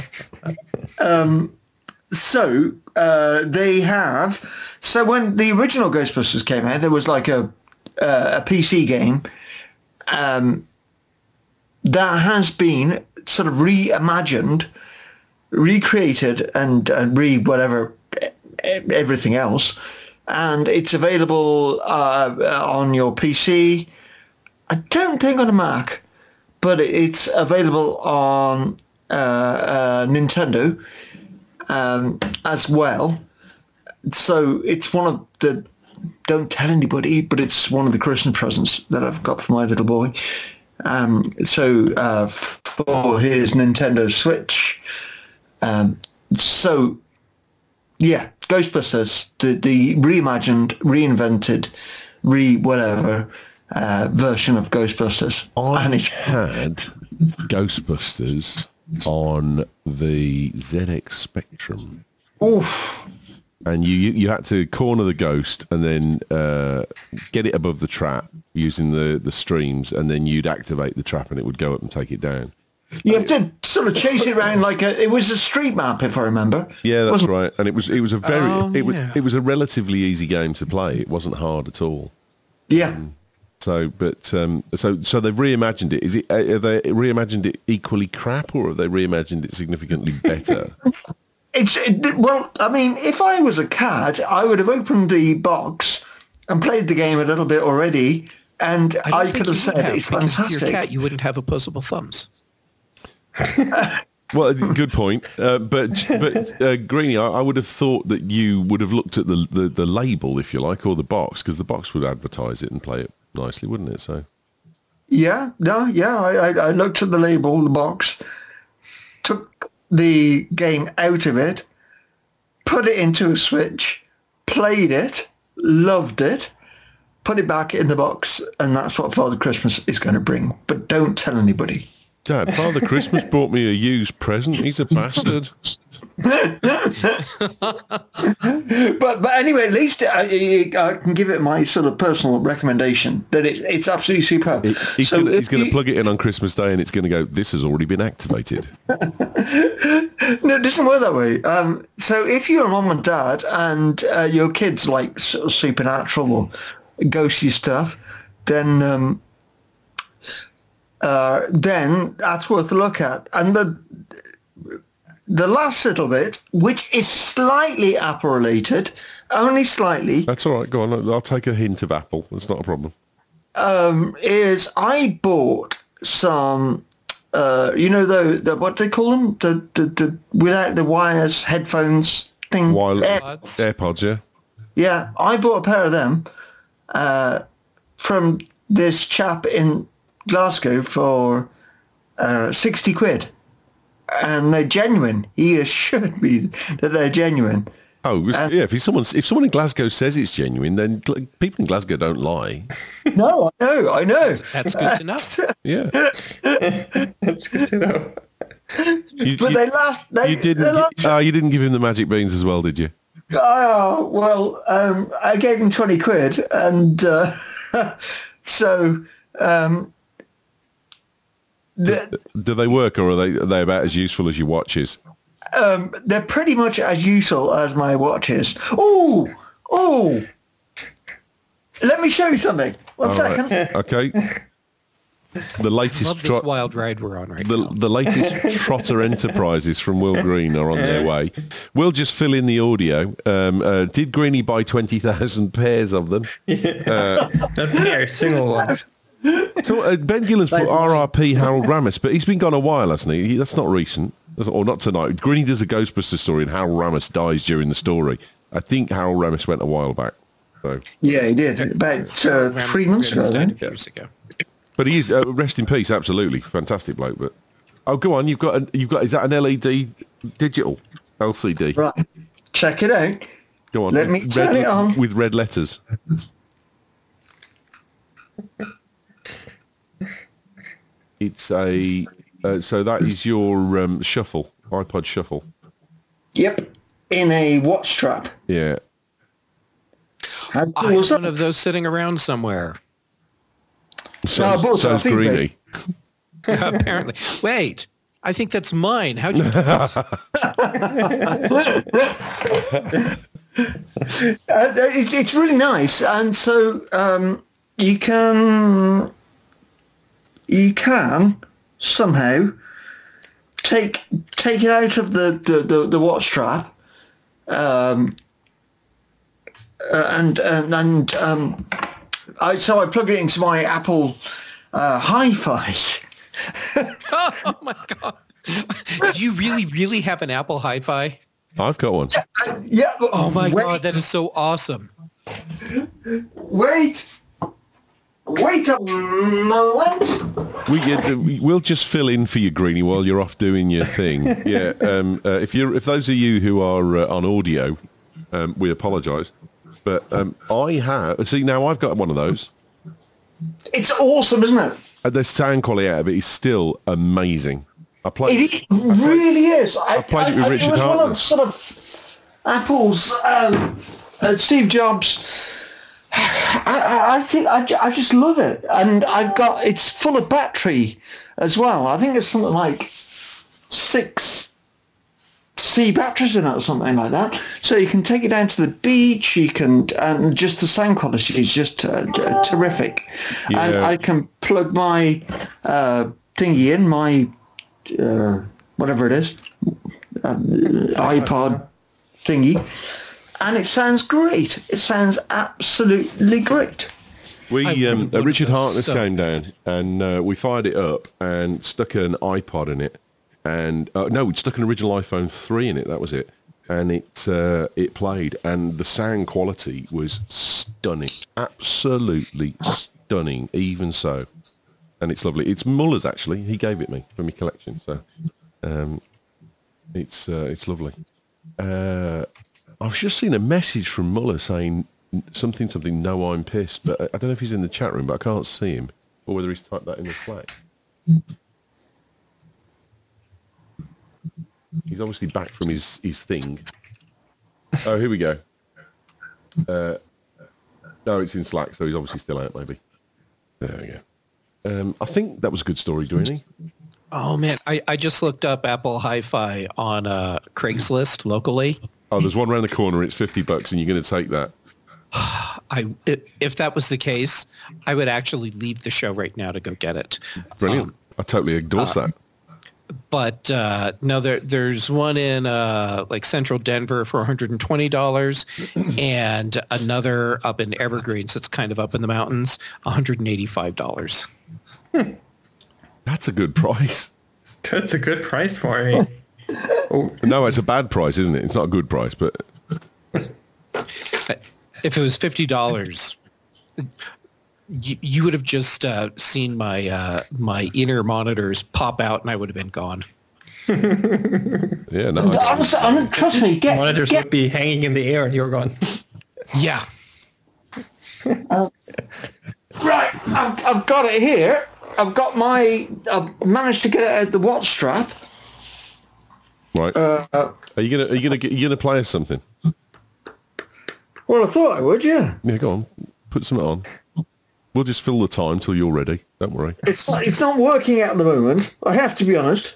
So they have. So when the original Ghostbusters came out, there was like a PC game, that has been sort of reimagined, recreated, and whatever everything else, and it's available on your PC. I don't think on a Mac, but it's available on Nintendo as well. So it's one of the, don't tell anybody, but it's one of the Christmas presents that I've got for my little boy. So for his Nintendo Switch. So yeah, Ghostbusters, the reimagined, reinvented, whatever version of Ghostbusters. I had Ghostbusters on the ZX Spectrum. Oof. And you had to corner the ghost and then get it above the trap using the streams, and then you'd activate the trap and it would go up and take it down. You have to sort of chase it around like it was a street map, if I remember. Yeah, that's right. And it was a very yeah. it was a relatively easy game to play. It wasn't hard at all. Yeah. So they've reimagined it. Have they reimagined it equally crap, or have they reimagined it significantly better? Well, I mean, if I was a cat, I would have opened the box and played the game a little bit already, and I could have said it's fantastic. If you're a cat, you wouldn't have opposable thumbs. Well, good point. But Greenie, I would have thought that you would have looked at the label, if you like, or the box, because the box would advertise it and play it nicely, wouldn't it? So. Yeah, I looked at the label, the box, took the game out of it, put it into a Switch, played it, loved it, put it back in the box, and that's what Father Christmas is going to bring. But don't tell anybody. Dad, Father Christmas bought me a used present. He's a bastard. But anyway, at least I can give it my sort of personal recommendation that it's absolutely superb. He's going to plug it in on Christmas Day and it's going to go, this has already been activated. No, it doesn't work that way. So if you're a mum and dad and your kids like sort of supernatural or ghosty stuff, then that's worth a look at. And the last little bit, which is slightly Apple related, only slightly. That's all right. Go on. I'll take a hint of Apple. That's not a problem. Is I bought some, the what do they call them? The without the wires headphones thing. AirPods, yeah. Yeah, I bought a pair of them from this chap in Glasgow for 60 quid. And they're genuine. He assured me that they're genuine. Oh, yeah. If someone in Glasgow says it's genuine, then people in Glasgow don't lie. No, I know. That's good to know. Yeah. That's good to know. You didn't give him the magic beans as well, did you? Oh, well, I gave him 20 quid. And so... do they work, or are they about as useful as your watches? They're pretty much as useful as my watches. Oh! Let me show you something. One second. Right. Okay. The latest Love this wild ride we're on right now. The latest Trotter Enterprises from Will Green are on their way. We'll just fill in the audio. Did Greenie buy 20,000 pairs of them? Not pair, single ones. So Ben Gillen's put RRP Harold Ramis, but he's been gone a while, hasn't he? That's not recent, or not tonight. Greenie does a Ghostbusters story and Harold Ramis dies during the story. I think Harold Ramis went a while back. So. Yeah, he did. About 3 months ago, then. Years ago. But he is, rest in peace, absolutely. Fantastic bloke. But go on, you've got, is that an LED digital LCD? Right. Check it out. Go on. Let me turn it on. With red letters. It's a, so that is your Shuffle, iPod Shuffle. Yep, in a watch strap. Yeah. How I cool is have that? one of those sitting around somewhere. So's Greenie. Apparently. Wait, I think that's mine. How'd you... It's really nice, and so you can you can somehow take it out of the watch strap, so I plug it into my Apple Hi-Fi. Oh my God. Do you really have an Apple Hi-Fi? I've got one. Yeah. Oh my God, that is so awesome. Wait a moment. We'll just fill in for you, Greenie, while you're off doing your thing. Yeah. If those of you who are on audio, we apologise, but I have. See, now I've got one of those. It's awesome, isn't it? The sound quality out of it is still amazing. It really is. I played it with Richard It was one Hartnett. of sort of Apple's Steve Jobs. I think I just love it, and it's full of battery as well. I think it's something like 6 C batteries in it or something like that. So you can take it down to the beach. And just the sound quality is just terrific. Yeah. And I can plug my thingy in, my whatever it is, iPod thingy, and it sounds great. It sounds absolutely great. Richard Hartness came down and we fired it up and stuck an iPod in it, and we'd stuck an original iPhone 3 in it. That was it, and it played, and the sound quality was stunning, absolutely stunning. Even so, and it's lovely. It's Muller's actually. He gave it me for my collection, so it's lovely. I've just seen a message from Muller saying something, no, I'm pissed, but I don't know if he's in the chat room, but I can't see him, or whether he's typed that in the Slack. He's obviously back from his thing. Oh, here we go. No, it's in Slack, so he's obviously still out, maybe. There we go. I think that was a good story, Dwayne. Oh man, I just looked up Apple Hi-Fi on Craigslist locally. Oh, there's one around the corner. It's $50, and you're going to take that. If that was the case, I would actually leave the show right now to go get it. Brilliant. I totally endorse that. But no, there's one in like central Denver for $120, and another up in Evergreen, so it's kind of up in the mountains, $185. That's a good price. That's a good price for it. No, it's a bad price, isn't it? It's not a good price, but if it was $50, you would have just seen my inner monitors pop out, and I would have been gone. Yeah, no. Honestly, trust me. Monitors would be hanging in the air, and you're gone. Yeah. Right, I've got it here. I've managed to get it out the watch strap. Right. Are you gonna play us something? Well, I thought I would, yeah. Yeah, go on. Put something on. We'll just fill the time till you're ready. Don't worry. It's not working out at the moment. I have to be honest.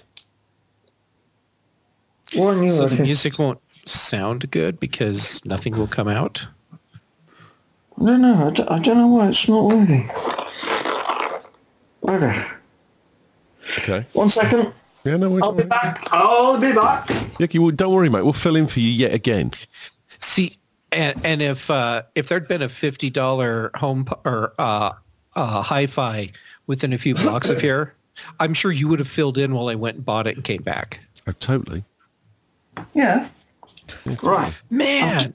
So the music won't sound good because nothing will come out? No, I don't know why it's not working. Okay. 1 second. Yeah, no, I'll be back. I'll be back. Yucky, well, don't worry, mate. We'll fill in for you yet again. See, and if there'd been a $50 home or hi-fi within a few blocks of here, I'm sure you would have filled in while I went and bought it and came back. Oh, totally. Yeah. Right. Man,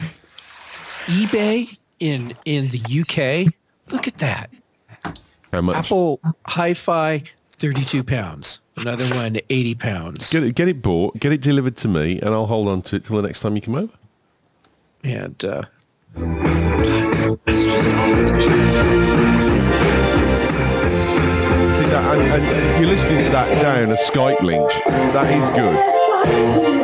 eBay in the UK. Look at that. How much? Apple Hi-Fi, £32. Another one, £80. Get it bought, get it delivered to me, and I'll hold on to it till the next time you come over. And it's just awesome. See that, and you're listening to that down a Skype link. That is good.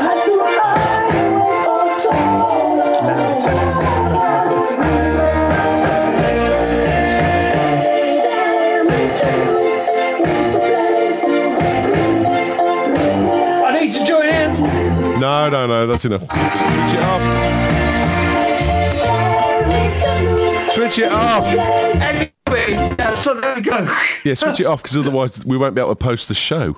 I need to join in. No, that's enough. Switch it off. Switch it off. Anyway, So there we go. Yeah, switch it off because otherwise we won't be able to post the show.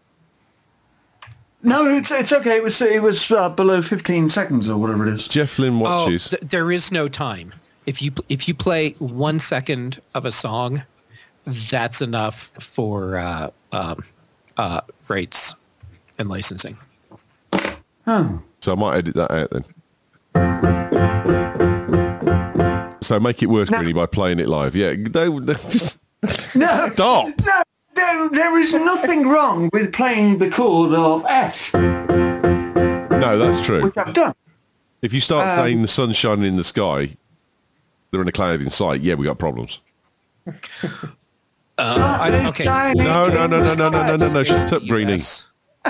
No, it's okay. It was below 15 seconds or whatever it is. Jeff Lynne watches. There is no time. If you play 1 second of a song, that's enough for rates and licensing. Oh. So I might edit that out then. So make it worse, Greenie, by playing it live. Yeah, they just No. stop. No, there is nothing wrong with playing the chord of F, No, that's true. which I've done. If you start saying the sun's shining in the sky, they're in a cloud in sight. Yeah, we got problems. Okay. No. Shut up, Greenie. US.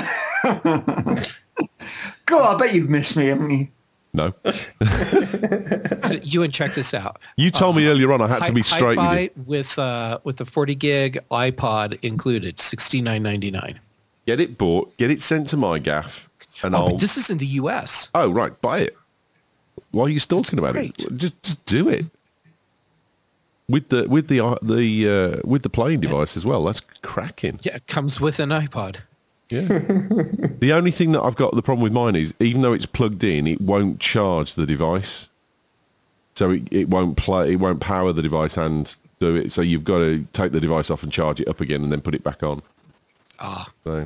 God, I bet you've missed me, haven't you? No. So Ewan, check this out. You told me earlier on I had to be straight with you. with the 40 gig iPod included, $69.99. Get it bought, get it sent to my gaff, and Oh, I'll... but this is in the US. Oh, right, buy it. Why are you still talking about great. it? Just do it. With the playing device as well. That's cracking. Yeah, it comes with an iPod. Yeah. The only thing that I've got the problem with mine is, even though it's plugged in, it won't charge the device. So it won't play. It won't power the device and do it. So you've got to take the device off and charge it up again, and then put it back on. So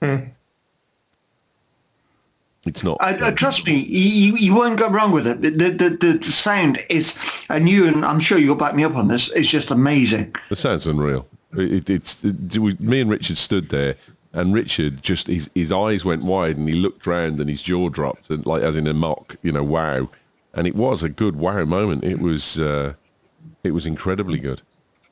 it's not. Trust me, you won't go wrong with it. The sound is, and you, and I'm sure you'll back me up on this, is just amazing. It sounds unreal. Me and Richard stood there, and Richard just his eyes went wide, and he looked round, and his jaw dropped, and like as in a mock, wow. And it was a good wow moment. It was incredibly good.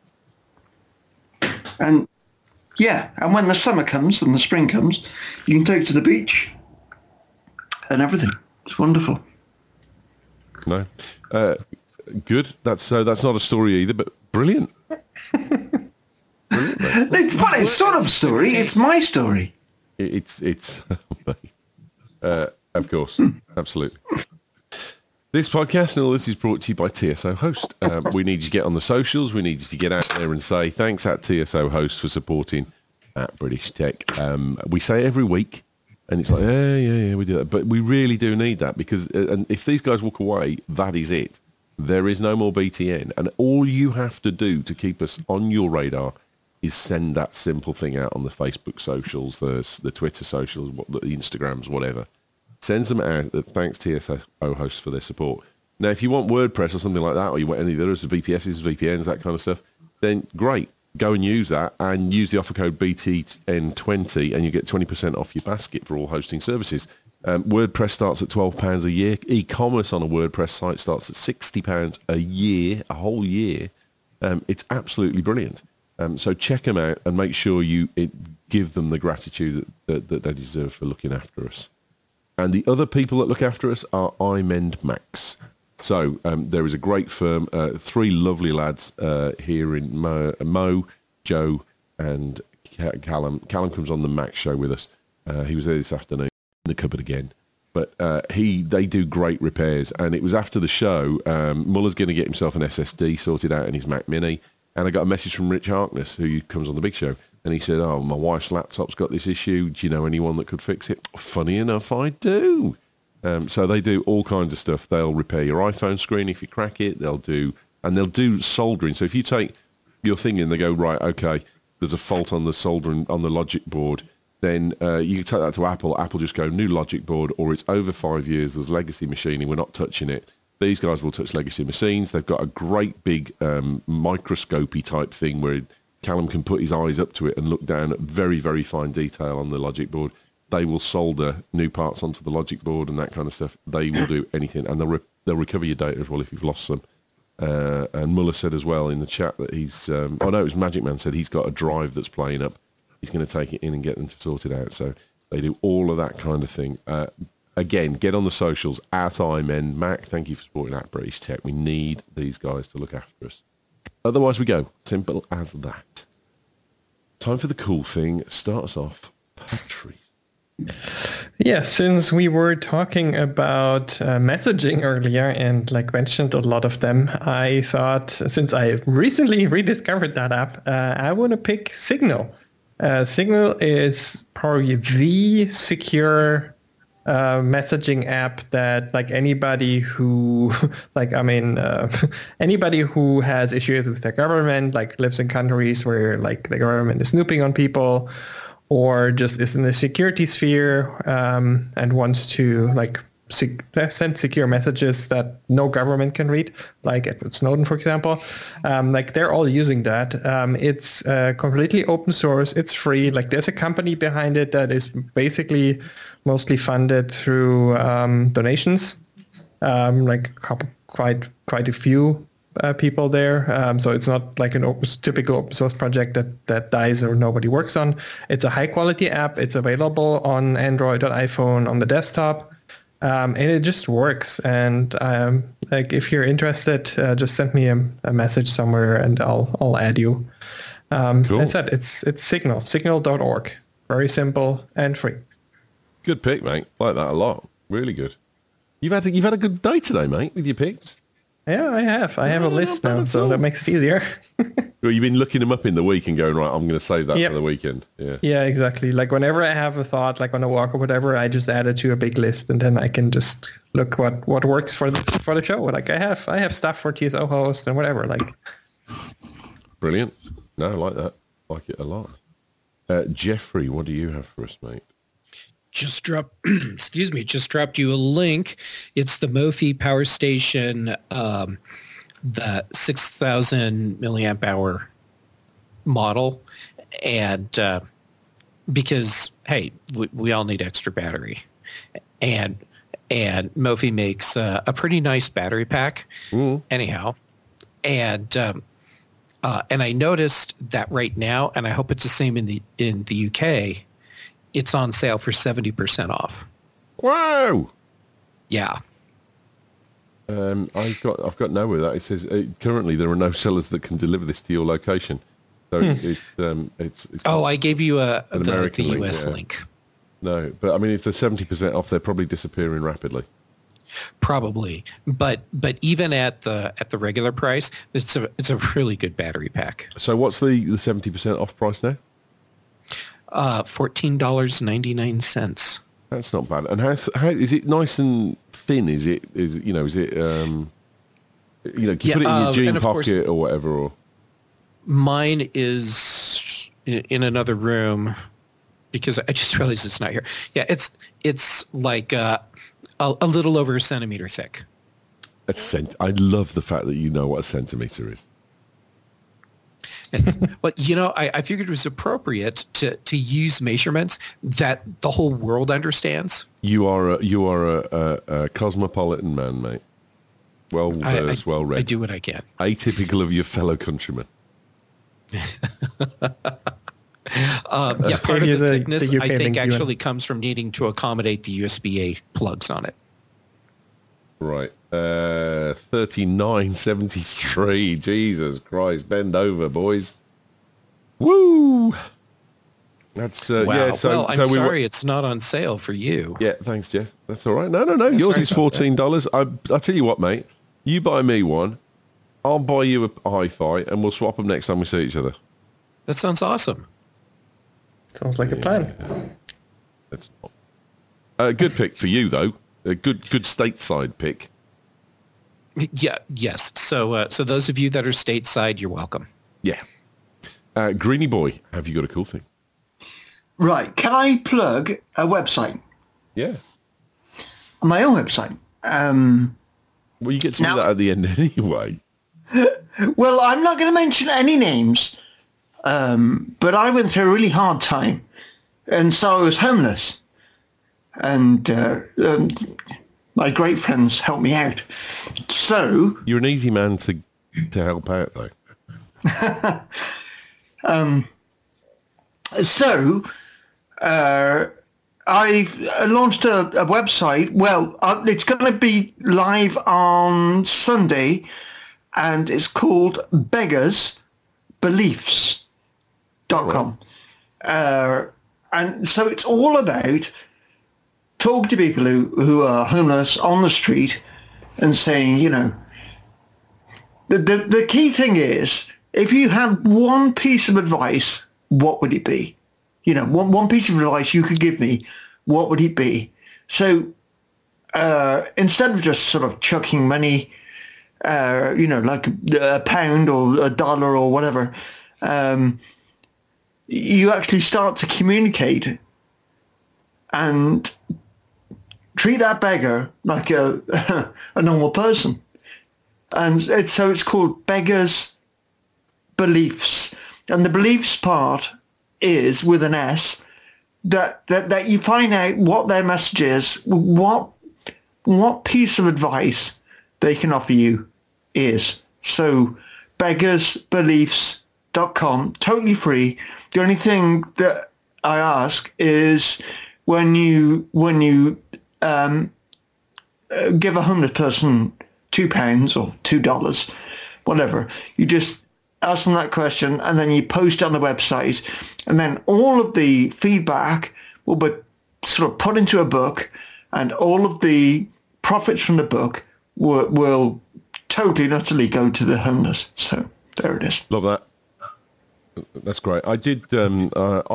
And yeah, and when the summer comes and the spring comes, you can take it to the beach and everything. It's wonderful. No, good. That's not a story either, but brilliant. It's sort of a story. It's my story. It's of course, absolutely. This podcast and all this is brought to you by TSO Host. We need you to get on the socials. We need you to get out there and say thanks at TSO Host for supporting at British Tech. We say it every week, and it's like, yeah, we do that. But we really do need that because and if these guys walk away, that is it. There is no more BTN. And all you have to do to keep us on your radar is send that simple thing out on the Facebook socials, the Twitter socials, the Instagrams, whatever. Sends them out. Thanks TSO Host for their support. Now, if you want WordPress or something like that, or you want any of the others, VPSs, VPNs, that kind of stuff, then great. Go and use that and use the offer code BTN20 and you get 20% off your basket for all hosting services. WordPress starts at £12 a year. E-commerce on a WordPress site starts at £60 a year, a whole year. It's absolutely brilliant. So check them out and make sure you give them the gratitude that they deserve for looking after us. And the other people that look after us are iMend Macs. So there is a great firm, three lovely lads here in Mo, Joe, and Callum. Callum comes on the Mac show with us. He was there this afternoon in the cupboard again. But they do great repairs. And it was after the show, Muller's going to get himself an SSD sorted out in his Mac Mini. And I got a message from Rich Harkness, who comes on the big show. And he said, my wife's laptop's got this issue. Do you know anyone that could fix it? Funny enough, I do. So they do all kinds of stuff. They'll repair your iPhone screen if you crack it. They'll do soldering. So if you take your thing in, they go, right, okay, there's a fault on the soldering, on the logic board. Then you can take that to Apple. Apple just go, new logic board, or it's over 5 years. There's legacy machining. We're not touching it. These guys will touch legacy machines. They've got a great big microscopy type thing where Callum can put his eyes up to it and look down at very, very fine detail on the logic board. They will solder new parts onto the logic board and that kind of stuff. They will do anything, and they'll recover your data as well if you've lost them. And Muller said as well in the chat that he's... it was Magic Man said he's got a drive that's playing up. He's going to take it in and get them to sort it out. So they do all of that kind of thing. Again, get on the socials, at iMend Mac. Thank you for supporting at British Tech. We need these guys to look after us. Otherwise we go. Simple as that. Time for the cool thing. Start us off, Patrice. Yeah, since we were talking about messaging earlier and like mentioned a lot of them, I thought since I recently rediscovered that app, I want to pick Signal. Signal is probably the secure messaging app that like anybody who anybody who has issues with their government, like lives in countries where like the government is snooping on people, or just is in the security sphere and wants to like send secure messages that no government can read, like Edward Snowden, for example. Like they're all using that. It's completely open source. It's free. Like there's a company behind it that is basically mostly funded through donations. Like quite a few people there. So it's not like an typical open source project that dies or nobody works on. It's a high quality app. It's available on Android, on iPhone, on the desktop. And it just works. And like if you're interested, just send me a message somewhere and I'll add you. Cool. As I said, it's Signal, signal.org. Very simple and free. Good pick, mate. Like that a lot. Really good. You've had a good day today, mate, with your picks. Yeah, I have. I have a list now, so that makes it easier. Well, you've been looking them up in the week and going, right, I'm going to save that for the weekend. Yeah. Yeah, exactly. Like whenever I have a thought, like on a walk or whatever, I just add it to a big list, and then I can just look what works for the show. Like I have stuff for TSO host and whatever. Like, brilliant. No, I like that. I like it a lot. Jeffrey, what do you have for us, mate? Just dropped you a link. It's the Mophie Power Station, the 6,000 milliamp hour model. And because, hey, we all need extra battery. And Mophie makes a pretty nice battery pack anyhow. And I noticed that right now, and I hope it's the same in the UK, it's on sale for 70% off. Wow. Yeah. I've got nowhere that it says currently there are no sellers that can deliver this to your location. So it's Oh, I gave you the American US link. link. No, but I mean, if they're 70% off, they're probably disappearing rapidly. Probably, but even at the regular price, it's a really good battery pack. So what's the 70% off price now? $14.99. That's not bad. And how is it nice and thin? Can you put it in your jean pocket or whatever? Or mine is in another room because I just realized it's not here. Yeah, it's like a little over a centimeter thick. I love the fact that you know what a centimeter is. But I figured it was appropriate to use measurements that the whole world understands. You are a cosmopolitan man, mate. Well versed, well read. I do what I can. Atypical of your fellow countrymen. Part of the thickness, I think, actually comes from needing to accommodate the USB-A plugs on it. Right. 39.73. Jesus Christ. Bend over, boys. Woo! That's wow. Yeah. So, I'm sorry it's not on sale for you. Yeah, thanks, Jeff. That's all right. No. Yours is $14. I'll tell you what, mate. You buy me one, I'll buy you a hi-fi, and we'll swap them next time we see each other. That sounds awesome. Sounds like a plan. That's not. Good pick for you, though. A good stateside pick. Yeah. Yes. So those of you that are stateside, you're welcome. Yeah. Greenie boy, have you got a cool thing? Right. Can I plug a website? Yeah. My own website. Well, you get to do that at the end anyway. Well, I'm not going to mention any names, but I went through a really hard time, and so I was homeless. And my great friends helped me out. So you're an easy man to help out, though. I've launched a website. Well, it's going to be live on Sunday, and it's called beggarsbeliefs.com. And so it's all about talk to people who are homeless on the street and saying, the key thing is, if you had one piece of advice, what would it be? One piece of advice you could give me, what would it be? So instead of just sort of chucking money, like a pound or $1 or whatever, you actually start to communicate and treat that beggar like a normal person. And it's called Beggars Beliefs. And the beliefs part is with an S, that you find out what their message is, what piece of advice they can offer you is. So beggarsbeliefs.com, totally free. The only thing that I ask is when you give a homeless person £2 or $2, whatever, you just ask them that question and then you post it on the website, and then all of the feedback will be sort of put into a book, and all of the profits from the book will totally and utterly go to the homeless. So there it is. Love that. That's great. I filmed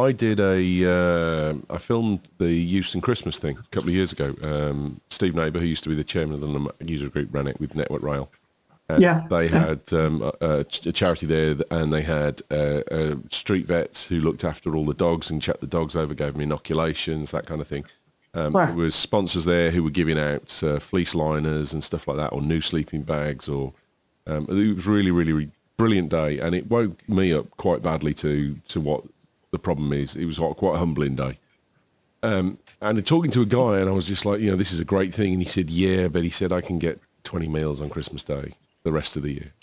the Euston Christmas thing a couple of years ago. Steve Neighbour, who used to be the chairman of the user group, ran it with Network Rail. And they had a charity there, and they had street vets who looked after all the dogs and checked the dogs over, gave them inoculations, that kind of thing. There was sponsors there who were giving out fleece liners and stuff like that, or new sleeping bags, or it was really, really, really brilliant day, and it woke me up quite badly to what the problem is. It was quite a humbling day. And talking to a guy, and I was just like, this is a great thing. And he said, yeah, but he said, I can get 20 meals on Christmas Day the rest of the year.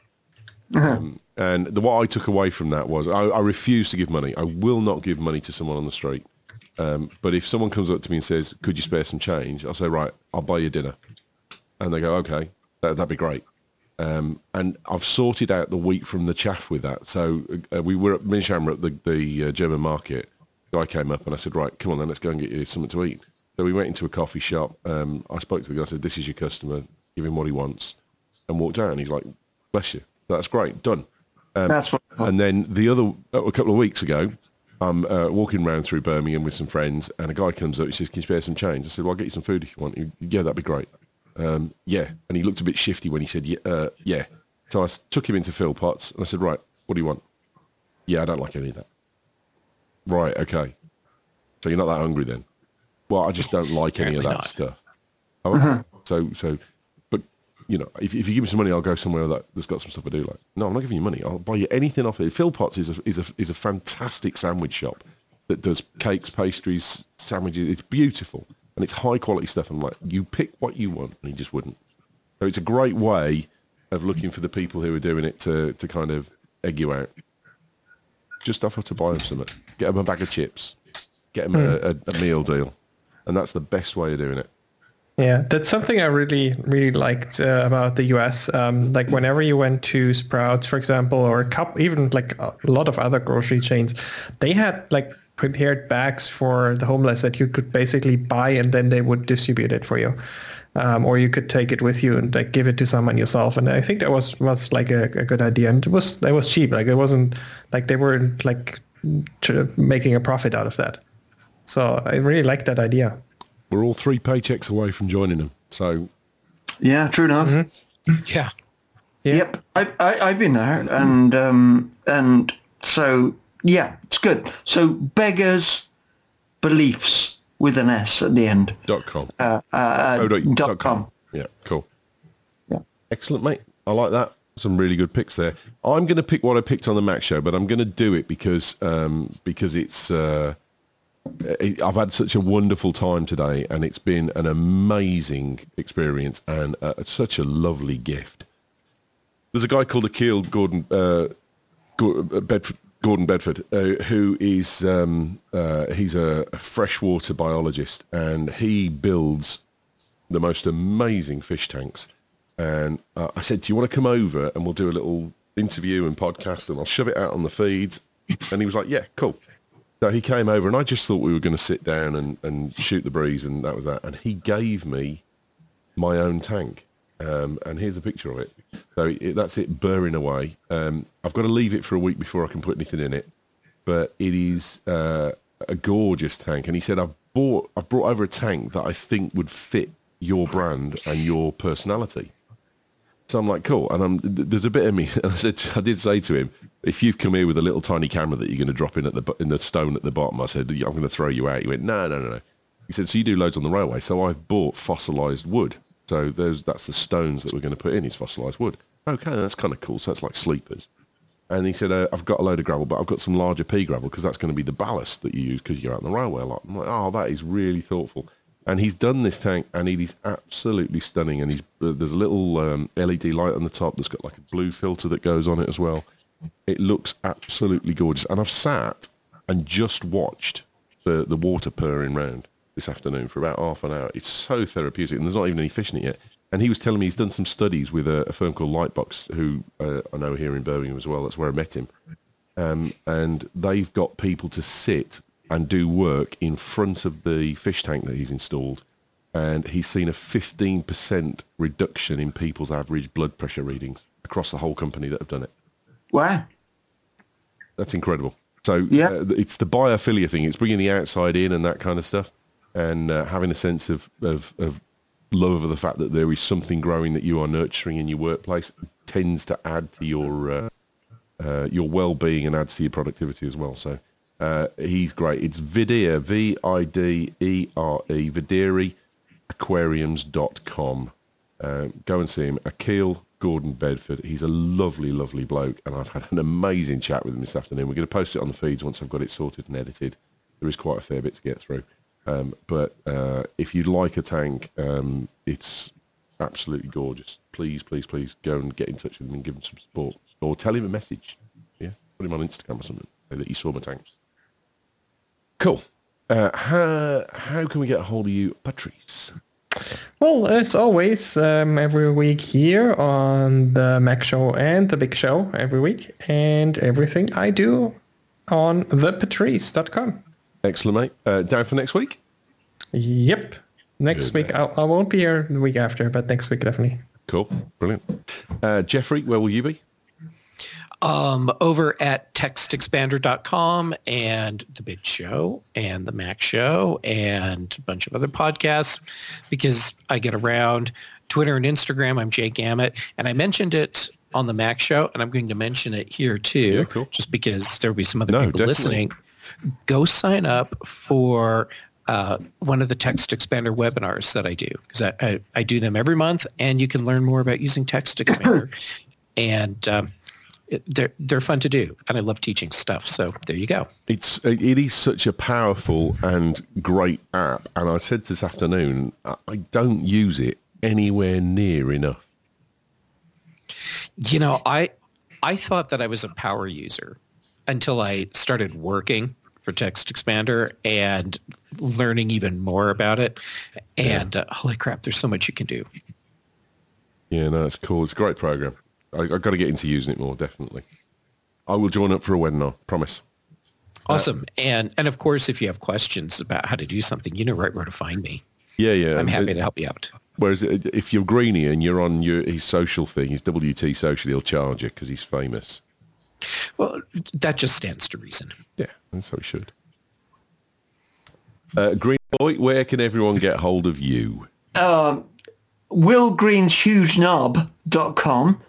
And what I took away from that was I refuse to give money. I will not give money to someone on the street. But if someone comes up to me and says, could you spare some change? I'll say, right, I'll buy you dinner. And they go, okay, that'd be great. And I've sorted out the wheat from the chaff with that. So we were at Minshammer at the German market. The guy came up and I said, right, come on then, let's go and get you something to eat. So we went into a coffee shop. I spoke to the guy, I said, this is your customer, give him what he wants, and walked out. And he's like, bless you. That's great, done. That's wonderful. And then a couple of weeks ago, I'm walking around through Birmingham with some friends, and a guy comes up, he says, can you spare some change? I said, well, I'll get you some food if you want. Yeah, that'd be great. Yeah. And he looked a bit shifty when he said, yeah. So I took him into Philpotts, and I said, right, what do you want? Yeah, I don't like any of that. Right, okay. So you're not that hungry then? Well, I just don't like any of that stuff. Oh, okay. So, but, if you give me some money, I'll go somewhere that's got some stuff I do like. No, I'm not giving you money. I'll buy you anything off it. Philpotts is a fantastic sandwich shop that does cakes, pastries, sandwiches. It's beautiful, and it's high quality stuff. I'm like, you pick what you want, and he just wouldn't. So it's a great way of looking for the people who are doing it to kind of egg you out. Just offer to buy them something. Get them a bag of chips. Get them a meal deal. And that's the best way of doing it. Yeah, that's something I really, really liked about the US. Like whenever you went to Sprouts, for example, or even like a lot of other grocery chains, they had like prepared bags for the homeless that you could basically buy, and then they would distribute it for you. Or you could take it with you and like give it to someone yourself. And I think that was like a good idea. And it was cheap. Like it wasn't like they weren't like making a profit out of that. So I really like that idea. We're all 3 paychecks away from joining them. So yeah, true enough. Mm-hmm. Yeah. Yep. I've been there, and so yeah, it's good. So Beggars Beliefs with an S at the end. .com. .com. Yeah, cool. Yeah. Excellent, mate. I like that. Some really good picks there. I'm going to pick what I picked on the Mac show, but I'm going to do it because it's I've had such a wonderful time today, and it's been an amazing experience and such a lovely gift. There's a guy called Akil Gordon Bedford, who is he's a freshwater biologist, and he builds the most amazing fish tanks. And I said, do you want to come over and we'll do a little interview and podcast, and I'll shove it out on the feed? And he was like, yeah, cool. So he came over, and I just thought we were going to sit down and shoot the breeze, and that was that. And he gave me my own tank. And here's a picture of it. So that's it burring away. I've got to leave it for a week before I can put anything in it. But it is a gorgeous tank. And he said, I've brought over a tank that I think would fit your brand and your personality. So I'm like, cool. And there's a bit of me. And I did say to him, if you've come here with a little tiny camera that you're going to drop in in the stone at the bottom, I said, I'm going to throw you out. He went, no. He said, so you do loads on the railway. So I've bought fossilized wood. So that's the stones that we're going to put in is fossilized wood. Okay, that's kind of cool. So it's like sleepers. And he said, I've got a load of gravel, but I've got some larger pea gravel because that's going to be the ballast that you use because you're out on the railway a lot. I'm like, oh, that is really thoughtful. And he's done this tank, and it is absolutely stunning. And there's a little LED light on the top that's got like a blue filter that goes on it as well. It looks absolutely gorgeous. And I've sat and just watched the water purring round this afternoon for about half an hour. It's so therapeutic, and there's not even any fish in it yet. And he was telling me he's done some studies with a firm called Lightbox, who I know here in Birmingham as well. That's where I met him. And they've got people to sit and do work in front of the fish tank that he's installed. And he's seen a 15% reduction in people's average blood pressure readings across the whole company that have done it. Wow. That's incredible. So yeah. It's the biophilia thing. It's bringing the outside in and that kind of stuff. And having a sense of love of the fact that there is something growing that you are nurturing in your workplace tends to add to your well-being and adds to your productivity as well. So he's great. It's Videre, Videre, VidereAquariums.com. Go and see him. Akil Gordon Bedford. He's a lovely, lovely bloke, and I've had an amazing chat with him this afternoon. We're going to post it on the feeds once I've got it sorted and edited. There is quite a fair bit to get through. But if you'd like a tank, it's absolutely gorgeous. Please, please, please go and get in touch with him and give him some support. Or tell him a message. Yeah, put him on Instagram or something, say that you saw my tank. Cool. How can we get a hold of you, Patrice? Well, as always, every week here on the Mac Show and the Big Show every week, and everything I do on thepatrice.com. Excellent, mate. Down for next week? Yep. Next week. I won't be here the week after, but next week definitely. Cool. Brilliant. Jeffrey, where will you be? Over at textexpander.com and The Big Show and The Mac Show and a bunch of other podcasts because I get around Twitter and Instagram. I'm Jay Gamet, and I mentioned it on The Mac Show, and I'm going to mention it here too, yeah, cool. Just because there'll be some other people definitely. listening. Go sign up for one of the Text Expander webinars that I do because I do them every month, and you can learn more about using Text Expander. And they're fun to do, and I love teaching stuff. So there you go. It is such a powerful and great app, and I said this afternoon, I don't use it anywhere near enough. You know, I thought that I was a power user until I started working for Text Expander and learning even more about it. And holy crap, there's so much you can do. Yeah, no, it's cool. It's a great program. I've got to get into using it more, definitely. I will join up for a webinar, promise. Awesome. And of course, if you have questions about how to do something, you know right where to find me. Yeah. I'm happy to help you out. Whereas if you're Greenie and you're on his social thing, his WT social, he'll charge you because he's famous. Well, that just stands to reason. Yeah, and so it should. Green Boy, where can everyone get hold of you? WillGreensHugeKnob.com.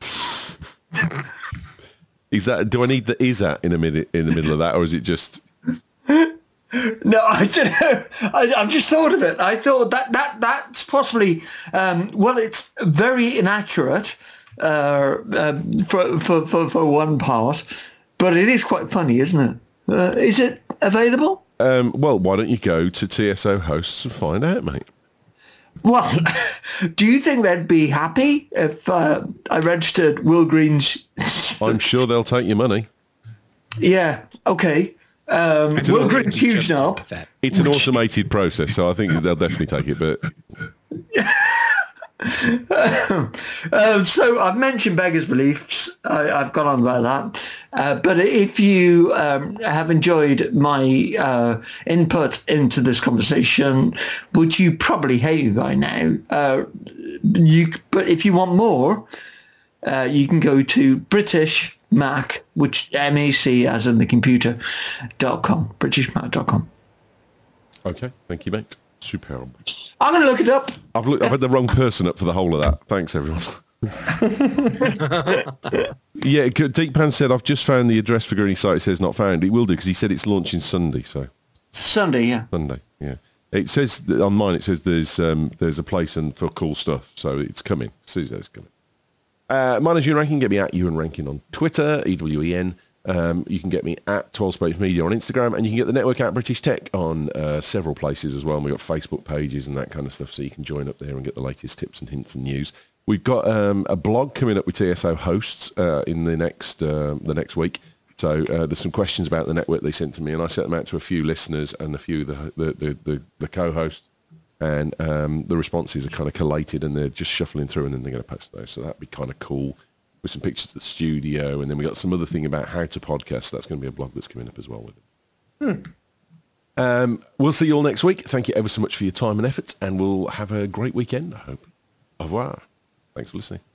Is that? Do I need the "is at" in the middle of that, or is it just? No, I don't know. I've just thought of it. I thought that's possibly. Well, it's very inaccurate for one part, but it is quite funny, isn't it? Is it available? Well, why don't you go to TSO Hosts and find out, mate? Well, do you think they'd be happy if I registered Will Green's? I'm sure they'll take your money. Yeah. Okay. Will Green's Huge Knob. It's an automated process, so I think they'll definitely take it. But So I've mentioned Beggars Beliefs. I've gone on about that. But if you have enjoyed my input into this conversation, which you probably hate by now, but if you want more, you can go to British Mac, which MAC as in the computer.com, BritishMac.com. Okay, thank you, mate. Superb. I'm going to look it up. I've had the wrong person up for the whole of that. Thanks, everyone. Yeah, Deekpan said, I've just found the address for Greeny site. It says not found. It will do because he said it's launching Sunday. So Sunday, yeah. Sunday, yeah. It says on mine. It says there's a place and for cool stuff. So it's coming. It's coming. Mine is Ewan Rankin. Get me at Ewan Rankin on Twitter, EWEN. You can get me at 12 Space Media on Instagram, and you can get the network at British Tech on several places as well. And we've got Facebook pages and that kind of stuff, so you can join up there and get the latest tips and hints and news. We've got a blog coming up with TSO hosts in the next week. So there's some questions about the network they sent to me, and I sent them out to a few listeners and a few of the co-hosts. And the responses are kind of collated, and they're just shuffling through, and then they're going to post those. So that'd be kind of cool, with some pictures of the studio, and then we got some other thing about how to podcast. That's going to be a blog that's coming up as well with it. We'll see you all next week. Thank you ever so much for your time and effort, and we'll have a great weekend, I hope. Au revoir. Thanks for listening.